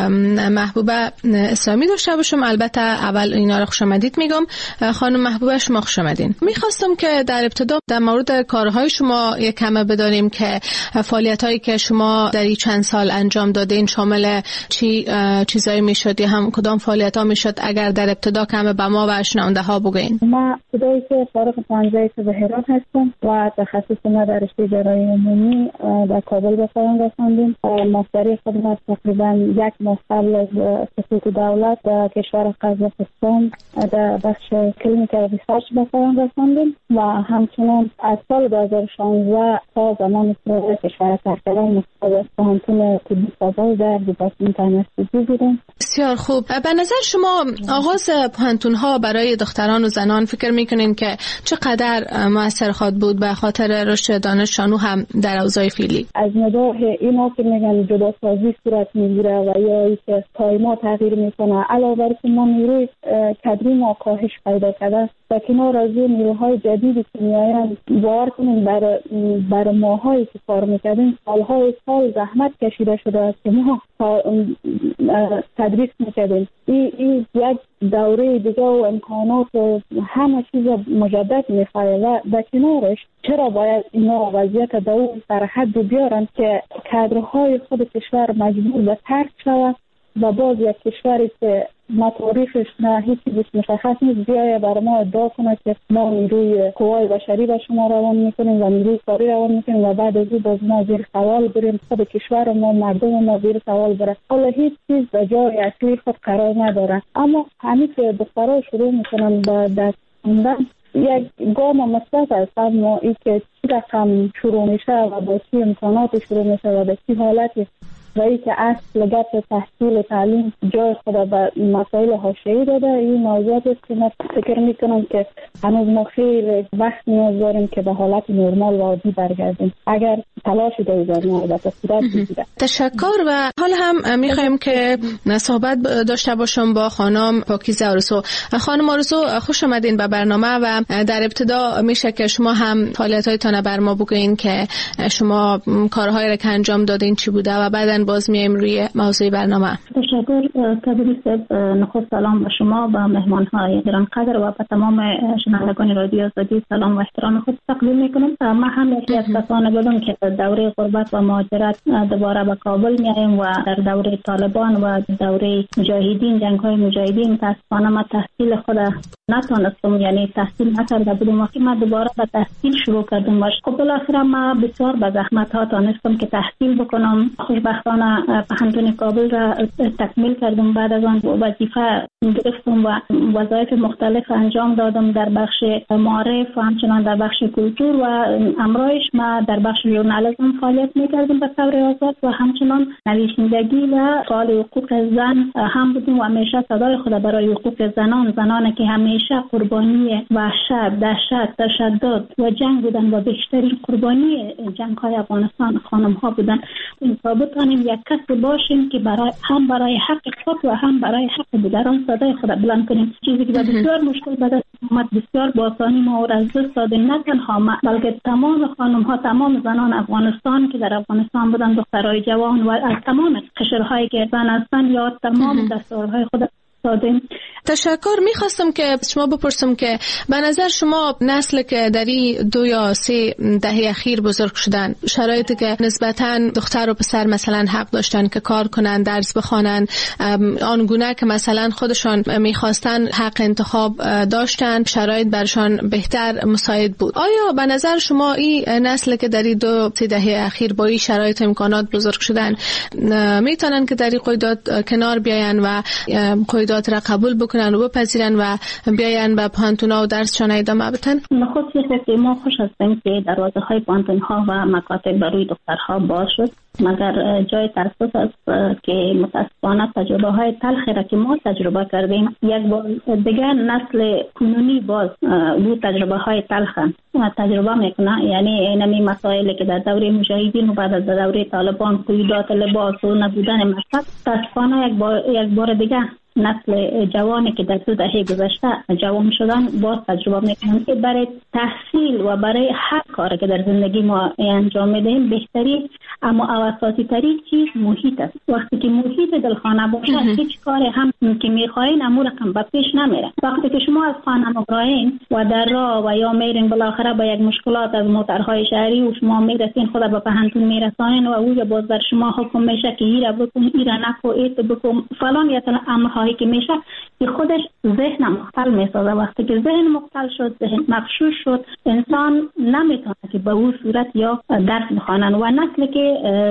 Speaker 18: محبوبه اسلامی داشته باشم. البته اول اینا رو خوش آمدید میگم. خانم محبوبه شما خوش آمدین. میخواستم که در ابتدا در مورد کارهای شما یک کمه بدانیم که فعالیتایی که شما در این چند سال انجام دادین شامل چی چیزایی میشد یا هم کدام فعالیت‌ها میشد، اگر در ابتدا کمه به ما و شنونده ها بگین.
Speaker 12: ما خدایی که فارغ پانزه هرات هستم و تخصص ما در رشته جراحی عمومی در کابل به پایان رساندیم. ماستری خدمت تقریبا یک ماه قبل از سقوط دولت در کشور قزاقستان در بخش کلینیکال ریسرچ به پایان رساندیم و همچنین از سال 2016 تا زمان استقلال کشور ترکیه مستقل پوهنتون طبی کابل در دیپارتمان انستیزی بودیم.
Speaker 18: بسیار خوب. به نظر شما آغاز پوهنتون ها برای دختران و زنان فکر میکنین که چقدر مؤثر خواهد بود به خاطر رشد دانشجو هم در اوضاع فعلی؟
Speaker 12: از نگاه اینا که میگن جداسازی صورت میگیره و یا اینکه تایما تغییر میکنه، علاوه بر اینکه ما نیروی کادری ما کاهش پیدا کرده و کنار از این نیروهای جدیدی که میاین باور کنیم برای ماهایی که کار میکردیم سالهای سال زحمت کشیده شده است که ما تدریس میکردیم. این یک دوره دیگه و امکانات و همه چیز مجدد میخواه و در کنارش چرا باید اینا وضعیت دور سرحد بیارن که کادرهای خود کشور مجبور به ترک شود و باز یک کشوری که مطاریفش نه هیچ چیزش مشخص نیست بیایه برای ما ادعا کنه که ما نیروی قوای بشری به شما روان میکنیم و نیروی کاری روان میکنیم و بعد از این باز ما زیر سوال بریم، خود کشور ما مردم ما زیر سوال بره. حالا هیچ چیز به جای اصلی خود قرار نداره، اما همین که دخترها شروع میکنن به دست خوندن یک گام مثبت است، اما این که چی رقم شروع میشه و با چی امکانات شروع میشه و به چی حالتی و ای که اصل گپ تحصیل و تعلیم جای خود به مسائل حاشیه‌ای داده. این موضوعات است که من فکر میکنم که هنوز ما خیلی وقت نیاز داریم که به حالت نرمال و عادی برگردیم اگر تلاشی داریم البته صورت بگیره.
Speaker 18: تشکر. و حالا هم میخوایم که صحبت داشته باشم با خانم پاکیزه آرزو. خانم آرزو خوش آمدین به برنامه و در ابتدا میشه که شما هم فعالیت‌هایتان بر ما بگین که شما کارهایی را که انجام دادین چی بوده و بعداً باز میایم روی موضوع برنامه.
Speaker 19: تشکر کبیر صاحب. نخست سلام به شما و مهمان‌های گرانقدر و به تمام شنوندگان رادیو آزادی سلام و احترام خود تقدیم میکنم. من هم یکی از کسانی بودم که دوره غربت و مهاجرت دوباره به کابل میایم و در دوره طالبان و دوره مجاهدین جنگ‌های مجاهدین متأسفانه ما تحصیل خود نتونستم، یعنی تحصیل نکرده بودم. وقتی ما دوباره به تحصیل شروع کردم باش خب بالاخره ما بسیار به زحمت‌ها تونستم که تحصیل بکنم. خوشبختانه پوهنتون کابل را تکمیل کردم. بعد از آن وظیفه گرفتم و وظایف مختلف انجام دادم در بخش معارف و همچنان در بخش کلتور و امرایش ما در بخش ژورنالیسم فعالیت میکردم به طور آزاد و همچنان نویسندگی و فعال حقوق زن هم بودیم و همیشه صدای خود برای حقوق زنانی که همیشه قربانی وحشت، دهشت، تشدد و جنگ بودن و بیشترین قربانی جنگ‌های افغانستان خانم‌ها بودن. این ثابت کنیم یک کس باشیم که برای حق خود و هم برای حق دیگران صدای خود بلند کنیم. چیزی که بسیار مشکل بود اومد بسیار با آسانی ما را از دست دادیم، نه تنها ما بلکه تمام خانم‌ها، تمام زنان افغانستان که در افغانستان بودن، دخترای جوان و از تمام قشرهای که زن هستند یا تمام دستورهای خود دادیم.
Speaker 18: تشکر. میخواستم که شما بپرسم که به نظر شما نسل که در 2 یا 3 دهه اخیر بزرگ شدن، شرایطی که نسبتاً دختر و پسر مثلا حق داشتن که کار کنن، درس بخوانن، آنگونه که مثلا خودشان میخواستن حق انتخاب داشتن، شرایط برشان بهتر مساعد بود. آیا به نظر شما این نسل که در 2-3 دهه اخیر با این شرایط امکانات بزرگ شدن میتونن که در این قیودات کنار بیاین و قیودات را قبول بکنن و بپذیرن و بیاین به پانتونا و درسشان ادامه بدن؟
Speaker 19: خصوصی ما خوش هستیم که دروازه های پانتونها و مکاتب برای دخترها باز شد، مگر جای تاسف است که متاسفانه تجربه های تلخی را که ما تجربه کردیم یک بار دیگر نسل کنونی باز بود تجربه های تلخ تجربه میکنه. یعنی اینمی مسائلی که در دوره مجاهدین و بعد از دوره طالبان، قیودات لباس و نبودن مکتب، متاسفانه یک بار دیگر نسل جوانی که در 2 دهه گذشته جوان شدن باز تجربه میکنن که برای تحصیل و برای هر کاری که در زندگی ما انجام میدهیم بهتری اما اساسی ترین چیز محیط است. وقتی که محیط دلخانه باشه هیچ کاری هم که میخواین امور رقم به پیش نمیره. وقتی که شما از خانه مقراین و در راه و یا میرین بالاخره با یک مشکلات از موترهای شهری و شما میرسین خود به پهنتون میرسانین و او باز در شما حکم میشه که ایره بکن، ایره نکو، ایت بکن فلان یا امرهایی که میشه که خودش ذهن مختل میسازه. وقتی که ذهن مختل شد، ذهن مغشوش شد، انسان نمیتونه که به اون صورت یا درس بخوانن. و نسلی که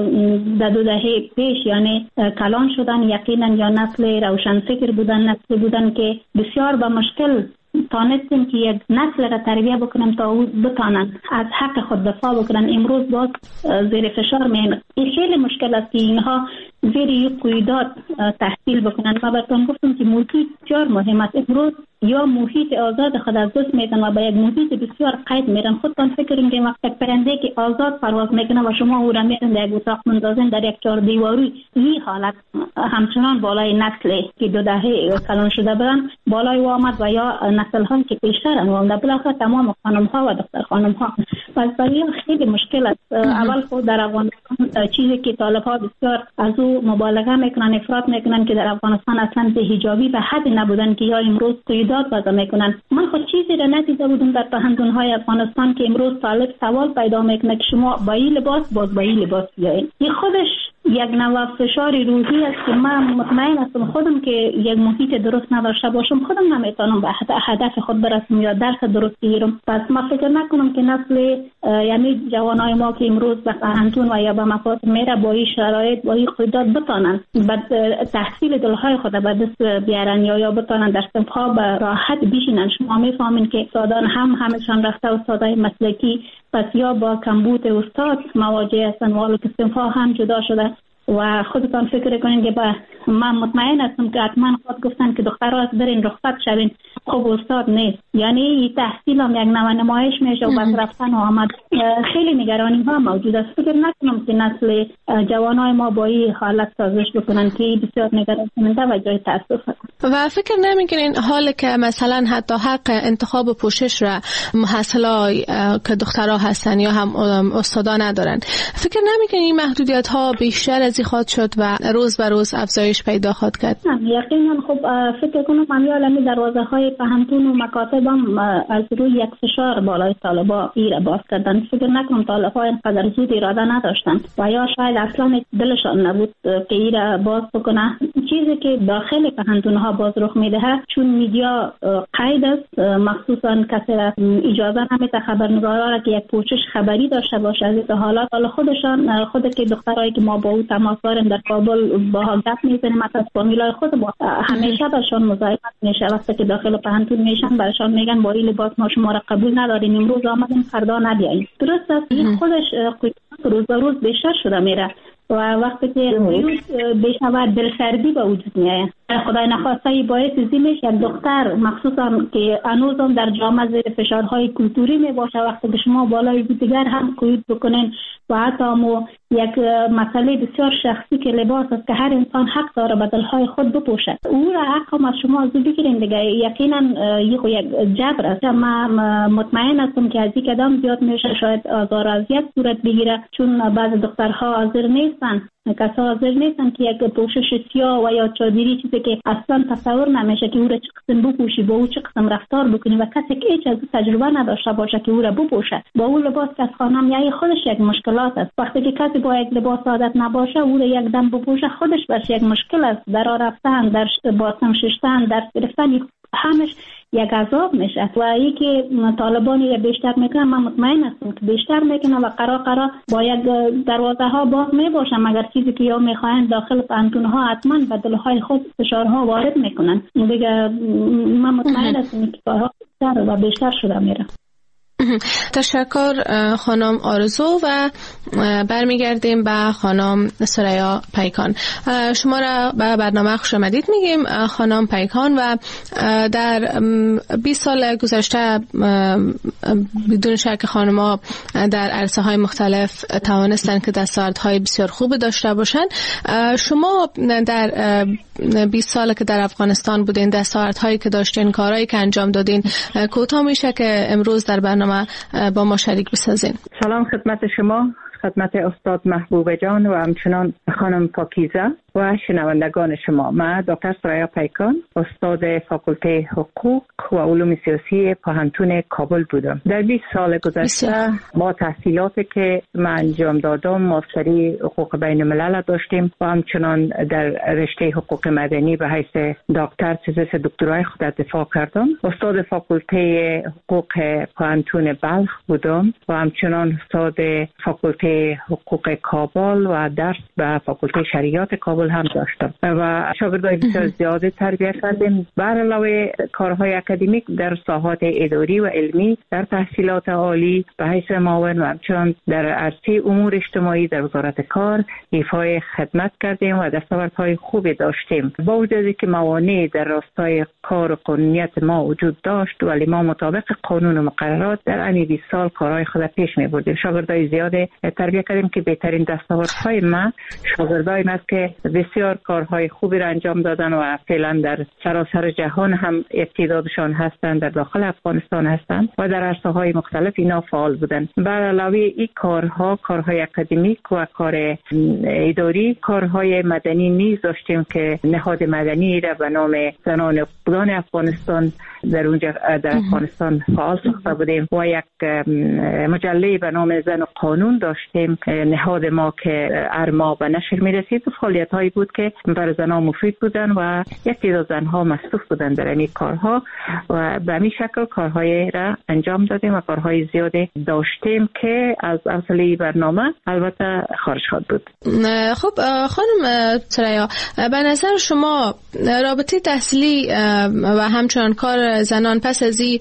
Speaker 19: در 2 دهه پیش یعنی کلان شدن یقینا یا نسل روشن فکر بودن، نسل بودن که بسیار با مشکل تانستیم که یک نسل را تربیه بکنیم تا او بتانن از حق خود دفاع بکنن. امروز باز زیر فشار میان. این خیلی مشکل است که اینها زیر یک قیودات تحصیل بکنن. و براتون گفتم که محیط بسیار مهم است. امروز یا محیط آزاد خود از دست میدن و با یک محیط بسیار قید میرن. خودتان فکر کنید وقتی پرنده که آزاد پرواز میکنه و شما او را میرن در یک اتاق مندازین در یک 4 دیواری، این حالت همچنان بالای نسل که 2 دهه کلان شده بودن بالای آمد و یا نسل هم که پیشترن و در بالاخره تمام خانم ها و دختر خانم ها. پس برای خیلی مشکل است. اول خود در افغانستان چیزی که طالب ها بسیار از او مبالغه میکنن، افراط میکنن که در افغانستان اصلا به حجابی به حد نبودن که یا امروز قیودات وضع میکنن. من خود چیزی را ندیده بودم در پهنتون های افغانستان که امروز طالب سوال پیدا میکنه که شما با این لباس باز با این لباس بیاین. این خودش یک نوع فشار روحی است که من مطمئن هستم خودم که یک محیط درست نداشته باشم خودم نمیتونم به هدف خود برسم یا درس درست بگیرم. پس ما فکر نکنم که نسل یعنی جوانای ما که امروز به پهنتون و یا به مکاتب میره با این شرایط با این قیودات بتونن بعد تحصیل دلهای خود به دست بیارن یا بتونن در صفها به راحت بشینن. شما میفهمین که استادان همشان رفته استادای مسلکی، پس یا با کمبود استاد مواجه هستن و صفها هم جدا شده. و خودتان فکر کنین که من مطمئن هستم که حتما خود گفتن که دخترها از برین رخصت شوین، خب استاد نیست. یعنی تحصیل هم یک نوع نمایش میشه و بس رفتن و آمد. خیلی نگرانی ها موجود است. فکر نکنم که نسل جوانای ما با این حالت سازش بکنن که بسیار نگران کننده و جای تاسف است.
Speaker 18: و فکر نمیکنین حالی که مثلا حتی حق انتخاب و پوشش را محصلای که دخترها هستن یا هم استادا ندارن، فکر نمیکنین این محدودیت ها بیشتر از خواهد شد و روز به روز افزایش پیدا خواهد کرد؟
Speaker 19: یقینا. خب فکر کنم امیال دروازه های پهنتون و مکاتب هم از روی یک فشار بالای طالبا ایره باز کردن. فکر نکنم طالبا اینقدر زود اراده نداشتن و یا شاید اصلا دلشان نبود که ایره باز بکنه. چیزی که داخل پهنتون ها باز رخ میده چون میدیا قید است، مخصوصا کسی را اجازه نمیده خبرنگارا را که یک پوشش خبری داشته باشه از این حالات. حالا خودشان خود که دخترایی که ما با او تماس داریم در کابل با گپ میزنیم از فامیلای خود با همیشه برشان مزاحمت میشه. وقتی که داخل پهنتون میشن برشان میگن با این لباس ما شما را قبول نداریم، امروز آمدیم فردا نبیاییم. درست است. این خودش روز به روز بیشتر شده میره و وقتی که بیشتر دلسردی به وجود میاد. خدای نخواسته باعث زیمش یک دختر مخصوصا که هنوزم در جامعه زیر فشارهای کلتوری می باشه، وقتی که شما بالای دیگر هم قیود بکنین و حتی یک مسئله بسیار شخصی که لباس است که هر انسان حق داره بدلهای خود بپوشه، او را حق هم از شما از بگیرین دیگه. یقینا یک جبر است. من مطمئن هستم که از این قدم زیاد میشه شاید آزار و اذیت صورت بگیره چون بعض دخترها حاضر نیستن کسا حاضر نیستن که یک پوشش سیاه و یا چادری چیزی که اصلا تصور نمیشه که او را چه قسم بپوشی، با او چه قسم رفتار بکنی و کسی که هیچ از تجربه نداشته باشه که او را بپوشه، با او لباس که از خانه میای خودش یک مشکلات است. وقتی که کسی با یک لباس عادت نباشه او را یک دم بپوشه خودش برش یک مشکل است. در راه رفتن، در باسم شستن، در گرفتن همش یک عذاب میشه. و ای که طالبانی را بیشتر میکنن، من مطمئن هستم که بیشتر میکنن و قرار با یک دروازه ها باز میباشن، مگر چیزی که یا میخواین داخل پانتون ها حتما به دلهای خود فشارها وارد میکنن. دیگه من مطمئن هستم که کارها بیشتر و بیشتر شده میره.
Speaker 18: تشکر خانم آرزو و برمیگردیم به خانم سریا پیکان. شما را به برنامه خوش آمدید میگیم خانم پیکان. و در 20 سال گذشته بدون شک خانم‌ها در عرصه های مختلف توانستن که دستاوردهای بسیار خوب داشته باشند. شما در 20 سال که در افغانستان بودین، دستاوردهایی که داشتین، کارهایی که انجام دادین، کوتاه میشه که امروز در برنامه با ما شریک بسازین.
Speaker 4: سلام خدمت شما، خدمت استاد محبوب جان و همچنان خانم پاکیزه و شنوندگان شما. من دکتر سریا پیکان، استاد فاکولته حقوق و علوم سیاسی پوهنتون کابل بودم. در 20 سال گذشته با تحصیلاتی که من انجام دادم، ماستری حقوق بین الملل داشتیم و همچنان در رشته حقوق مدنی به حیث دکتر تزیس دکترای خود دفاع کردم. استاد فاکولته حقوق پوهنتون بلخ بودم و همچنان استاد فاکولته حقوق کابل و درس به فاکولته شریعت کابل هم داشتم و شاگردای بسیار زیاده تربیت کردیم. بر علاوه کارهای اکادمیک در ساحات اداری و علمی، در تحصیلات عالی به حیث معاون و همچنان در عرصه امور اجتماعی در وزارت کار ایفای خدمت کردیم و دستاوردهای خوبی داشتیم. با وجودی که موانع در راستای کار و قانونیت ما وجود داشت، ولی ما مطابق قانون و مقررات در این 20 سال کارهای خود پیش می بردیم. شاگردای زیاده تربیت کردیم که بهترین دستاوردهای ما شاگردای ما که بسیار کارهای خوبی را انجام دادن و فعلا در سراسر جهان هم تعدادشان هستند، در داخل افغانستان هستند و در عرصه‌های مختلف اینا فعال بودن. بر علاوه این کارهای اکادمیک و کار اداری، کارهای مدنی نیز داشتیم که نهاد مدنی را به نام زنان حقوقدان افغانستان در اونجا در افغانستان فعال ساخته بودیم و یک مجله به نام زن و قانون داشتیم. نهاد ما که ارما به نشر می‌رسید، فعالیت‌هایی بود که برای زنان مفید بودن و یک تعداد زن‌ها مصروف بودن در این کارها و به همین شکل کارهای را انجام دادیم و کارهای زیاده داشتیم که از اصلی برنامه البته خارج خواهد بود.
Speaker 18: خب خانم سریا، به نظر شما رابطه تحصیلی و همچنان کار زنان پس از این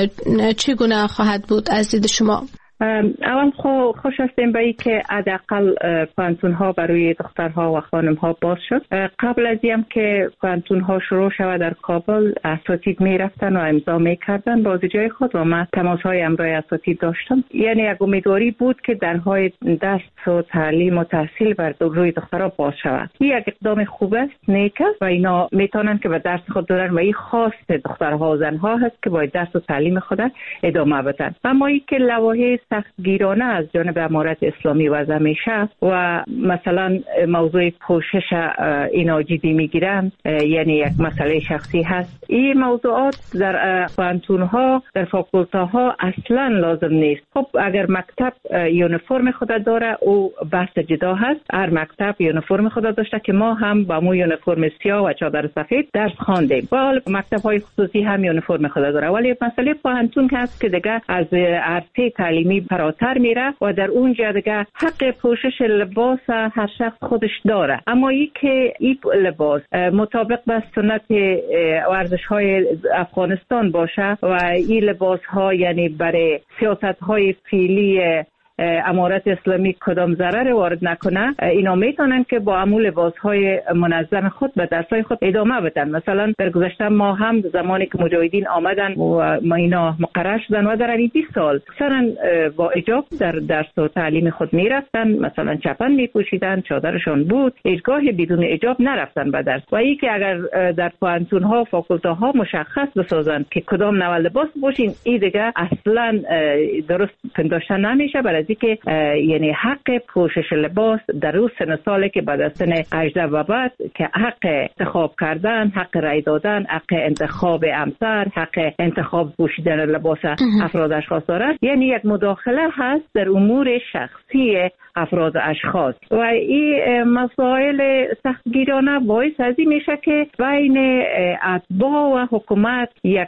Speaker 18: چگونه خواهد بود از دید شما؟
Speaker 4: اول خوش هستیم به این که حداقل پانتون ها برای دخترها و خانم ها باز شد. قبل از این که پانتون ها شروع شود در کابل اساتید می رفتن و امضا می کردن با جای خود و من تماس های امرای اساتید داشتم. یعنی یک امیدواری بود که درهای دست و تعلیم و تحصیل بر روی دخترها باز شود. این یک اقدام خوب است، نیک است و اینا میتونن که به درس خود دارن و این خواست دخترها و زنها هست که باید درس و تعلیم خود ادامه بدن. اما این که لوایح سختگیرانه از جانب امارت اسلامی و همیشه و مثلا موضوع پوشش اینا جدی میگیرن، یعنی یک مسئله شخصی هست. این موضوعات در پانتون ها، در فاکولته ها اصلا لازم نیست. خب اگر مکتب یونیفرم خود داره او بحث جدا هست. هر مکتب یونیفرم خود داشته که ما هم با مو یونیفرم سیاه و چادر سفید درس خواندیم. و مکتب های خصوصی هم یونیفرم خود داره، ولی مسئله پانتون هست که دیگه از عرصه تعلیمی فراتر میره و در اونجا دیگه حق پوشش لباس هر شخص خودش داره. اما این که این لباس مطابق با سنت ورزش های افغانستان باشه و این لباس ها یعنی برای سیاست های فعلی امارت اسلامی کدام ضرر وارد نکنه، اینا میتونن که با عمل لباس‌های منظم خود به درس‌های خود ادامه بدن. مثلا در گذشته ما هم زمانی که مجاهدین آمدن و ما اینا مقرر شدن و در این 20 سال اکثرا با حجاب در درس و تعلیم خود میرفتن، مثلا چپن میپوشیدن، چادرشون بود، هیچگاه بدون حجاب نرفتن به درس. و این که اگر در پانتون ها فاکولته ها مشخص بسازن که کدام نوع لباس باشین، این دیگه اصلا درست پنداشته نمیشه. برای از اینکه یعنی حق پوشش لباس در اون سن سالی که بعد از سن 18 و بعد که حق انتخاب کردن، حق رای دادن، حق انتخاب همسر، حق انتخاب پوشیدن لباس افراد اشخاص دارن، یعنی یک مداخله هست در امور شخصی افراد اشخاص و این مسائل سختگیرانه باعث از این میشه که بین اتباع و حکومت یک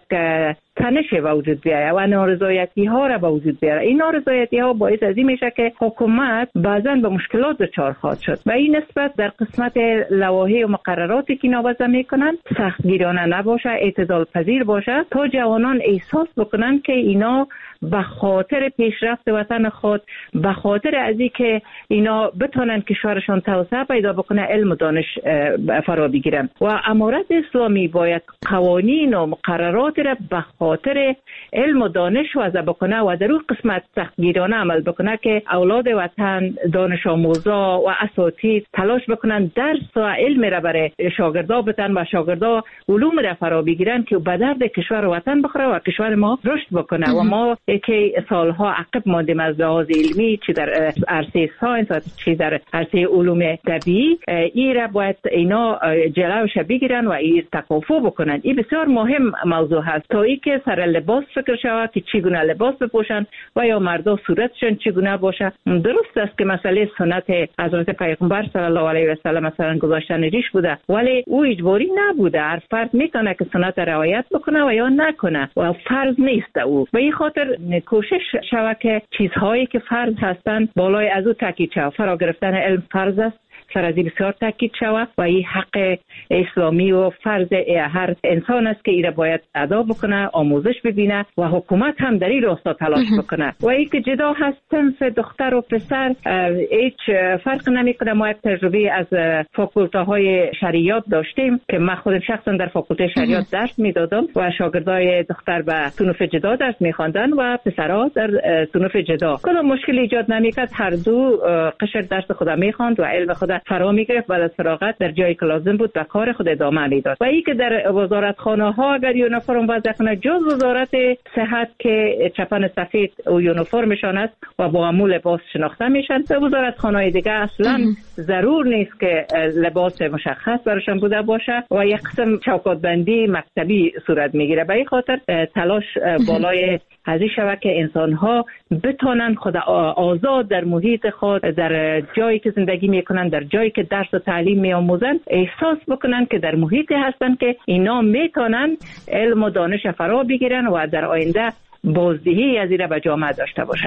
Speaker 4: تنش وجود بیاید و نارضایتی ها را به وجود بیاره. این نارضایتی ها باعث از این میشه که حکومت بعضا به مشکلات دچار خواهد شد و این نسبت در قسمت لوایح و مقرراتی که اینا وضع میکنن سختگیرانه نباشه، اعتدال پذیر باشه تا جوانان احساس بکنن که اینا به خاطر پیشرفت وطن خود، به خاطر از این که اینا بتونن کشورشان توسعه پیدا بکنه، علم و دانش فرا بگیرن و امارت اسلامی باید قوانین و مقررات را به خاطر علم و دانش وضع بکنه و در اون قسمت سختگیرانه عمل بکنه که اولاد وطن، دانش آموزا و اساتید تلاش بکنن درس و علم را برای شاگردا بدن و شاگردا علوم را فرا بگیرن که به درد کشور و وطن بخوره و کشور ما رشد بکنه و ما که سالها عقب ماندیم از لحاظ علمی، چی در عرصه ساینس و چی در عرصه علوم طبیعی، این را باید اینا جلوش بگیرن و این تکافؤ بکنن. این بسیار مهم موضوع هست تا ای که سر لباس فکر شود که چگونه لباس بپوشن و یا مردا صورتشون چگونه باشه. درست است که مسئله سنت حضرت پیغمبر صلی الله علیه و سلم مثلا گذاشتن ریش بوده، ولی او اجباری نبوده. هر فرد میتونه که سنت رعایت بکنه و یا نکنه و فرض نیست او. به این خاطر کوشش شود که چیزهایی که فرض هستند بالای از او تاکید شود. فرا گرفتن علم فرض است، سر از این بسیار تاکید شود و این حق اسلامی و فرض هر انسان است که این را باید ادا بکنه، آموزش ببینه و حکومت هم در این راستا تلاش بکنه. و این که جدا هست صنف دختر و پسر هیچ فرق نمیکنه. ما یک تجربه از فاکولته‌های شریعت داشتیم که من خودم شخصا در فاکولته شریعت درس میدادم و شاگردای دختر به صنف جدا درس میخواندن و پسرها در صنف جدا. کدام مشکلی ایجاد نمیکرد، هر دو قشر درس خود میخواند و علم خود فرا میگرفت. بعد از فراغت در جایی که لازم بود به کار خود ادامه میداد. و این که در وزارتخانه ها اگر یونیفرم وضع کنه، جز وزارت صحت که چپن سفید و یونیفرمشان است و با عمول لباس شناخته میشن، در وزارتخانه های دیگه اصلا ضرور نیست که لباس مشخص براشون بوده باشه و یک قسم چوکات بندی مکتبی صورت میگیره. به این خاطر تلاش بالای هزی شود که انسان‌ها بتونن خود آزاد در محیط خود، در جایی که زندگی میکنن، در جایی که درس و تعلیم میآموزن، احساس بکنن که در محیطی هستن که اینا میتونن علم و دانش فرا بگیرن و در آینده بازدهی از این به جامعه داشته باشن.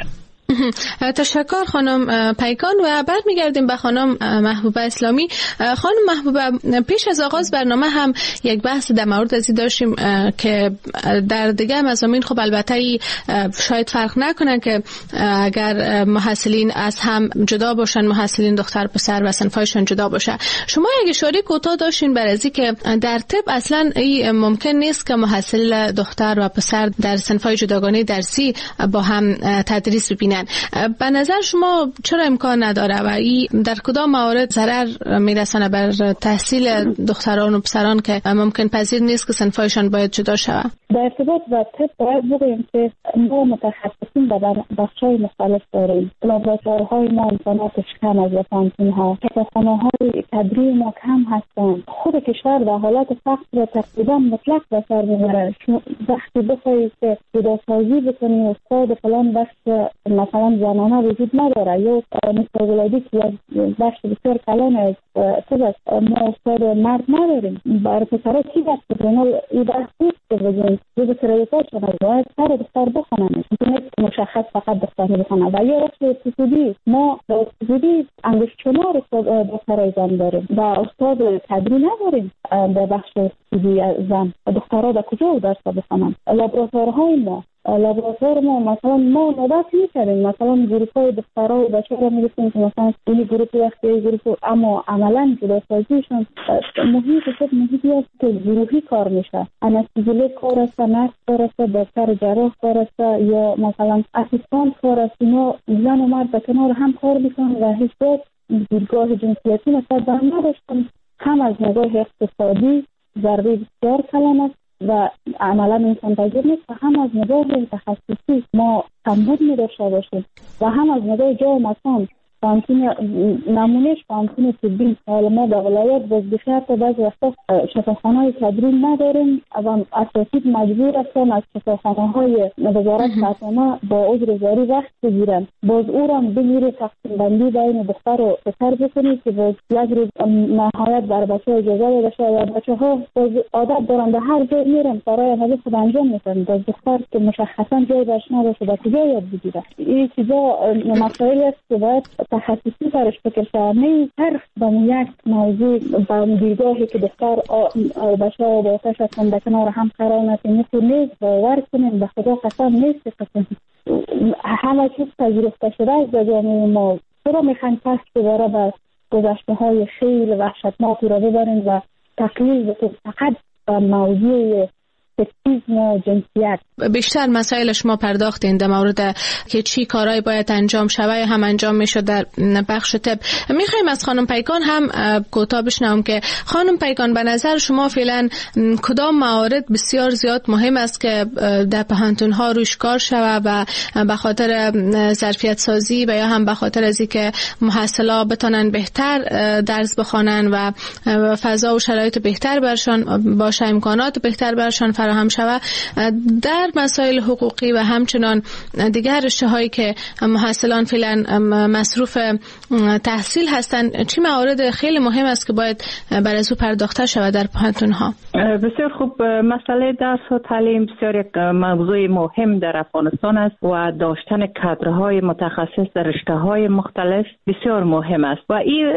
Speaker 18: تشکر خانم پیکان و بعد میگردیم به خانم محبوبه اسلامی. خانم محبوبه، پیش از آغاز برنامه هم یک بحث در مورد ازی داشتیم که در دیگه مضامین خب البته شاید فرق نکنه که اگر محصلین از هم جدا باشن، محصلین دختر پسر و صنفایشون جدا باشه. شما یک اشاره کوتاه داشتین بر ازی که در طب اصلا ممکن نیست که محصل دختر و پسر در صنفای جداگانه درسی با هم تدریس ببینن. به نظر شما چرا امکان نداره و این در کدام موارد ضرر میرسانه بر تحصیل دختران و پسران که ممکن پذیر نیست که صنفایشان باید جدا شود؟
Speaker 19: در ارتباط با طب باید بگوییم که ما متخصصین در بخش‌های مختلف داریم. لابراتوارهای ما امکاناتش کم از پانتون‌ها، کتابخانه‌های تدریس ما کم هستند. خود کشور در حالت فقر و تقریبا مطلق به سر میبره. وقتی بخواهید که جداسازی بکنی استاد فلان بخش مثلا زنانه وجود نداره یا نساء ولادی که بخش بسیار کلان از طب ما استاد مرد نداریم. برای پسرها کی دست بزنه؟ این بحث نیست که بزنیم جو بسرایتاشون از باید سر دختر بخونن، نیست مشخص فقط دختر بخونن. و یا رفت اقتصادی، ما در اقتصادی انگشتشمار دخترای زن داریم و استاد تدریس نداریم در بخش اقتصادی زن. دخترها در کجا درس بخونن؟ لابراتوار ما مثلا ما نوبت می‌کردیم، مثلا گروه‌های دخترها و بچه‌ها می‌گفتیم که مثلا این گروه وقتی گروه، اما عملاً جداسازیشون محیطی است که گروهی کار میشه. انستزیولوژ کار است، نرس کار است، دکتر جراح کار است یا مثلا اسیستانت کار است. اینا زن و مرد به کنار هم کار میکنن و هیچ وقت دیدگاه جنسیتی نسبت به هم نداشتن. هم از نگاه اقتصادی ضربه بسیار کلان است و عملا انسان پذیر نیست و هم از نگاه تخصصی ما کمبود می داشته باشیم و هم از نگاه جای مکان نمونهش پانتون طبی. ما در ولایت بسیار تا بعض وقتا شفاخانه‌های تدریل نداریم و اساسید مجبور هستن از شفاخانه‌های وزارت صحت با اجر زاری وقت بگیرن. باز او را بگیره تقسیم بندی بین دختر و پسر بکنید که باز یک روز نهایت بر بچه اجازه داده شد و بچه‌ها باز عادت دارن به هر جای میرن برای عملی خود انجام میدن. باز دختر که مشخصا جای برش نداشته با کجا یاد بگیره. این چیزا مسائلی است که باید تخصصی برش فکر شد. نه صرف با یک موضوع با دیدگاهی که دختر بچه ها با آتش هستن در کنار هم قرار نتیم نیست باور کنیم به خدا قسم نیست قسم همه چیز پذیرفته شده است در جامعه ما. چرا میخواین پس دوباره به گذشته های خیلی وحشتناکی را ببرین و تقلیل فقط به موضوع سکسیسم و جنسیت؟
Speaker 18: بیشتر مسائل شما پرداختین در مورد که چی کارهای باید انجام شود هم انجام میشد در بخش طب. میخوایم از خانم پیکان هم کوتاه بشنوم که خانم پیکان به نظر شما فعلا کدام موارد بسیار زیاد مهم است که در پهانتون ها روش کار شود و به خاطر ظرفیت سازی و یا هم به خاطر از اینکه محصلا بتونن بهتر درس بخوانن و فضا و شرایط بهتر برشان باشه، امکانات بهتر برشان فراهم شود در مسائل حقوقی و همچنان دیگر رشته‌هایی که محصلان فعلا مصروف تحصیل هستند، چه موارد خیلی مهم است که باید بر از او پرداخته شود در پانتون‌ها؟
Speaker 4: بسیار خوب. مسئله درس و تعلیم بسیار یک موضوع مهم در افغانستان است و داشتن کادرهای متخصص در رشته‌های مختلف بسیار مهم است و این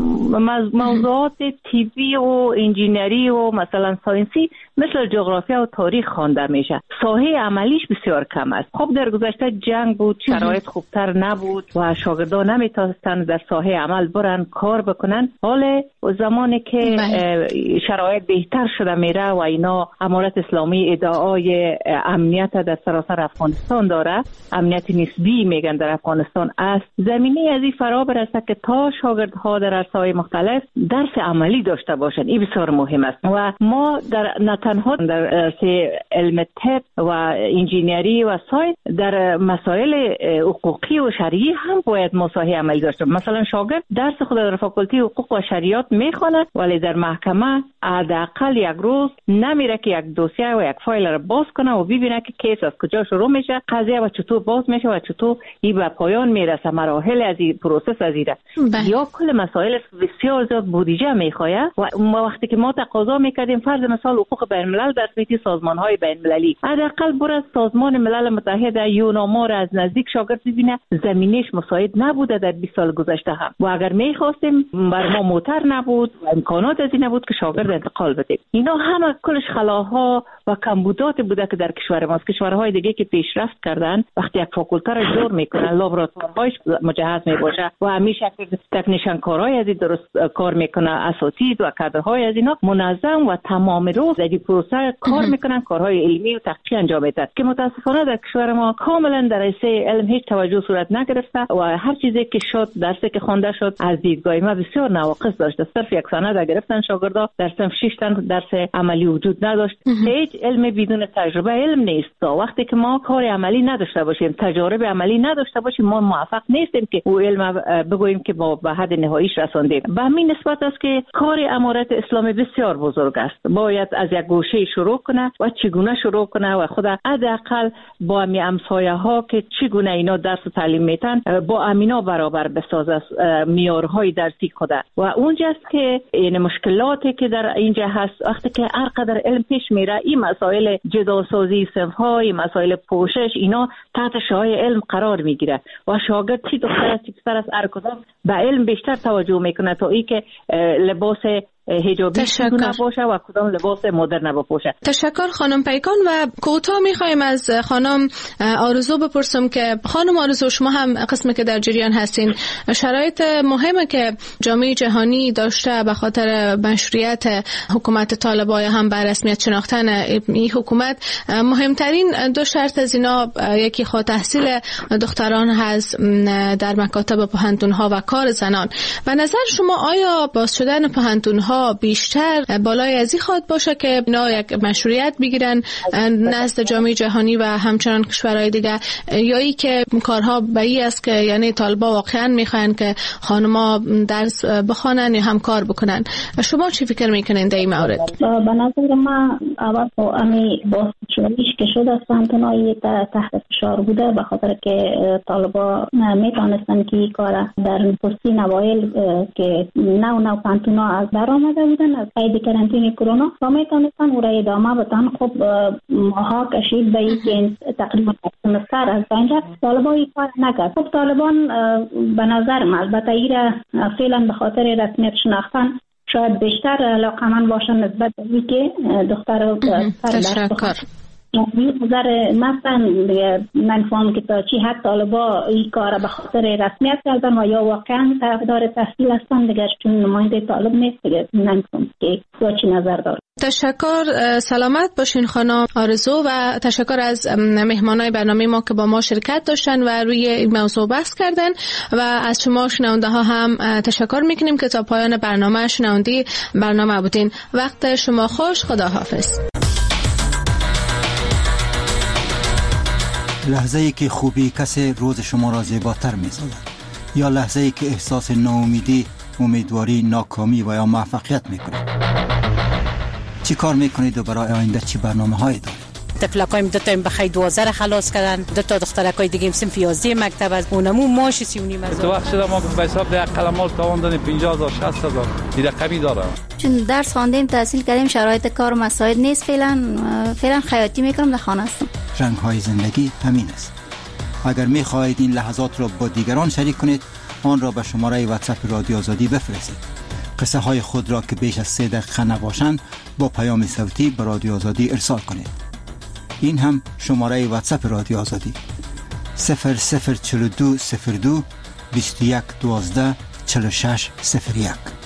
Speaker 4: موضوعات طبی و انجینری و مثلا ساینسی مثل جغرافیا و تاریخ خوانده میشه. ساحه عملیش بسیار کم است. خب در گذشته جنگ بود، شرایط خوبتر نبود و شاگردان نمیتونستن در ساحه عمل برن کار بکنن. حالا زمانی که شرایط بهتر شده میره و اینا امارت اسلامی ادعای امنیت در سراسر افغانستان داره، امنیت نسبی میگن در افغانستان است، زمینه از این فرا برسه که تا شاگردها در عرصه‌های مختلف درس عملی داشته باشن. این بسیار مهم است و ما در نه تنها در عرصه علم طب و انجینری و ساینس در مسائل حقوقی و شرعی هم باید مساحه عملی داشته. مثلا شاگرد درس خود در فاکولته حقوق و شریعت میخونه ولی در محکمه حداقل یک روز نمیره که یک دوسیه و یک فایل را باز کنه و ببینه که کیس از کجا شروع میشه، قضیه و چطور باز میشه و چطور این به پایان میرسه، مراحل از این پروسس از ایره. یا کل مسائل بسیار زیاد بودجه میخواد و وقتی که ما تقاضا میکردیم فرض مثال حقوق بین الملل در سمیتی سازمان‌های بین المللی، حداقل برای سازمان ملل متحد یوناما را از نزدیک شاگرد ببینه، زمینش مساعد نبوده در 20 سال گذشته هم و اگر میخواستیم بر ما موتر نبود و امکانات از این نبود که شاگرد انتقال بدیم. اینا همه کلش خلاها و کمبودات بوده که در کشور ما، کشورهای دیگه که پیشرفت کردن وقتی یک فاکولته را جور میکنن لابراتوارهایش مجهز میباشه و همیشه تکنیشن کارهای از این درست کار میکنه، اساتید و کادرهای از اینا منظم و تمام روز در این پروسه کار میکنن، کارهای علمی و تحقیقی انجام میدن که متاسفانه در کشور ما کاملا در حوزه علم هیچ توجه صورت نگرفته و هر چیزی که شد درسی که خوانده شد از دیدگاه ما بسیار نواقص داشته. صرف یک سند گرفتن شاگردا در صنف 6 تا درس عملی وجود نداشت. هیچ علم بدون تجربه علم نیست. وقتی که ما کار عملی نداشته باشیم، تجارب عملی نداشته باشیم، ما موفق نیستیم که او علم بگوییم که با به حد نهاییش رساندیم. به همین نسبت است که کار امارت اسلامی بسیار بزرگ است. باید از یک گوشه شروع کنه و چگونه شروع کنه و خود حداقل با می همسایه ها که چگونه اینا درس و تعلیم میتن با امینا برابر بسازه معیارهای درسی خود و اونجاست که این مشکلاتی که در اینجا هست وقتی که هر قدر علم پیش میره این مسائل جداسازی صنف‌های، مسائل پوشش اینا تحت شعاع علم قرار میگیره و شاگرد چی دختر است چی پسر است هر کدام به علم بیشتر توجه میکنه تا ای که لباس حجابی نباشه و کدام لباس مدرن بپوشه.
Speaker 18: تشکر خانم پیکان و کوتاه میخوایم از خانم آرزو بپرسم که خانم آرزو شما هم قسمی که در جریان هستین، شرایط مهمه که جامعه جهانی داشته به خاطر مشروعیت حکومت طالبان هم بر رسمیت شناختن این حکومت، مهمترین دو شرط از اینا یکی خود تحصیل دختران هست در مکاتب پهنتون ها و کار زنان. به نظر شما آیا باز شدن پهنتون ها طالبا بیشتر بالای از این خواد باشه که اینا یک مشروعیت بگیرن نزد جامعه جهانی و همچنان کشورهای دیگه، یا ای که کارها به این است که یعنی طالبا واقعا میخواین که خانما درس بخوانن یا هم کار بکنن؟ شما چی فکر میکنین در این مورد؟
Speaker 19: به نظر من اول امی با چالش که شده سنتونایی تحت فشار بوده، به خاطر که طالبا میتونستن که این کار در نخستین اوایل که نو پانتونا از در آمده بودن از قید کرانتین کرونا و میتونستن او را ادامه بدن. خب ماها کشید به این که تقریبا سمستر از بینجا طالبا این کار نکرد. خب طالبان به نظر من البته ای را فعلا به خاطر رسمیت شناختن شاید بیشتر علاقمند باشن نسبت به این که دختر
Speaker 18: تشکر.
Speaker 19: نظر مثلا من فهم که تا چی حد طالبا این کار به خاطر رسمیت کردن و یا واقعا طرفدار تحصیل هستن دیگر چون نماینده طالب نیست دیگر نمی‌فهم که تو چی نظر داره.
Speaker 18: تشکر، سلامت باشین خانم آرزو و تشکر از مهمانای برنامه ما که با ما شرکت داشتن و روی این موضوع بحث کردن و از شما شنونده ها هم تشکر میکنیم که تا پایان برنامه شنوندی برنامه بودین. وقت شما خوش، خداحافظ.
Speaker 20: لحظه ای که خوبی کسی روز شما را زیباتر می سازد، یا لحظه ای که احساس ناامیدی، امیدواری، ناکامی و یا موفقیت می کنید. چی کار می کنید و برای آینده چی برنامه هایی دارید؟
Speaker 21: طفلکایم دو تا بخی 12 خلاص کردن، دو تا دخترکای دیگه صنف 11 مکتب از اونمو ماش 39 از
Speaker 22: تو وقت شده ما به حساب ده قلمال تاوان دادیم 50000 60000 این رقمی داره.
Speaker 23: چون درس خواندیم تحصیل کردیم شرایط کار و مساعد نیست، فعلا خیاطی میکنم در خانه هستم.
Speaker 20: رنگ های زندگی همین است. اگر می خواهید این لحظات را با دیگران شریک کنید آن را به شماره واتساپ رادیو آزادی بفرستید. قصه های خود را که بیش از 3 دقیقه نباشند با پیام صوتی به رادیو آزادی ارسال کنید. این هم شماره واتساپ رادیو آزادی 004202 21 12 46 01.